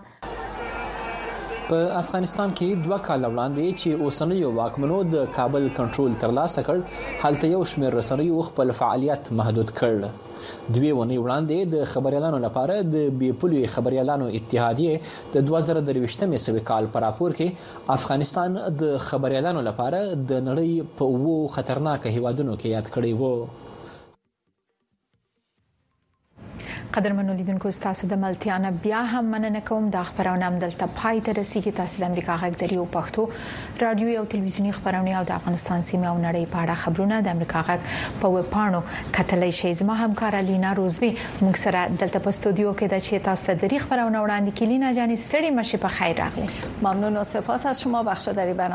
په افغانستان کې 2 کال وړاندې چې اوسنیو واکمنو د کابل کنټرول ترلاسه کړ، هلته یو شمېر رسنیو خپل فعالیت محدود کړ. دوی ونی وړاندې د خبريالانو لپاره د بیپولي خبريالانو اتحادیه د 2023 میسوي کال پر راپور کې افغانستان د خبريالانو لپاره د نړۍ په وو خطرناک هیوادونو کې یاد کړی وو. قدرمنو لیدونکو تاسو د ملتیا بیا هم مننه کوم د خبرونه دلته پای ته رسیدي. تاسو د امریکا غږ د ریو پښتو رادیو او تلویزیونی خبرونه او د افغانستان سیمه او نړۍ په اړه خبرونه د امریکا غږ په ویب پاڼو کتلای شئ. زما همکار لینا روزبي موږ سره دلته په استودیو کې د چې تاسو د ری خبرونه وړاندې کړي. لینا جانې ستړي مشه په خیر راغلی. ممنون و سپاس از شما بخشداری برنامه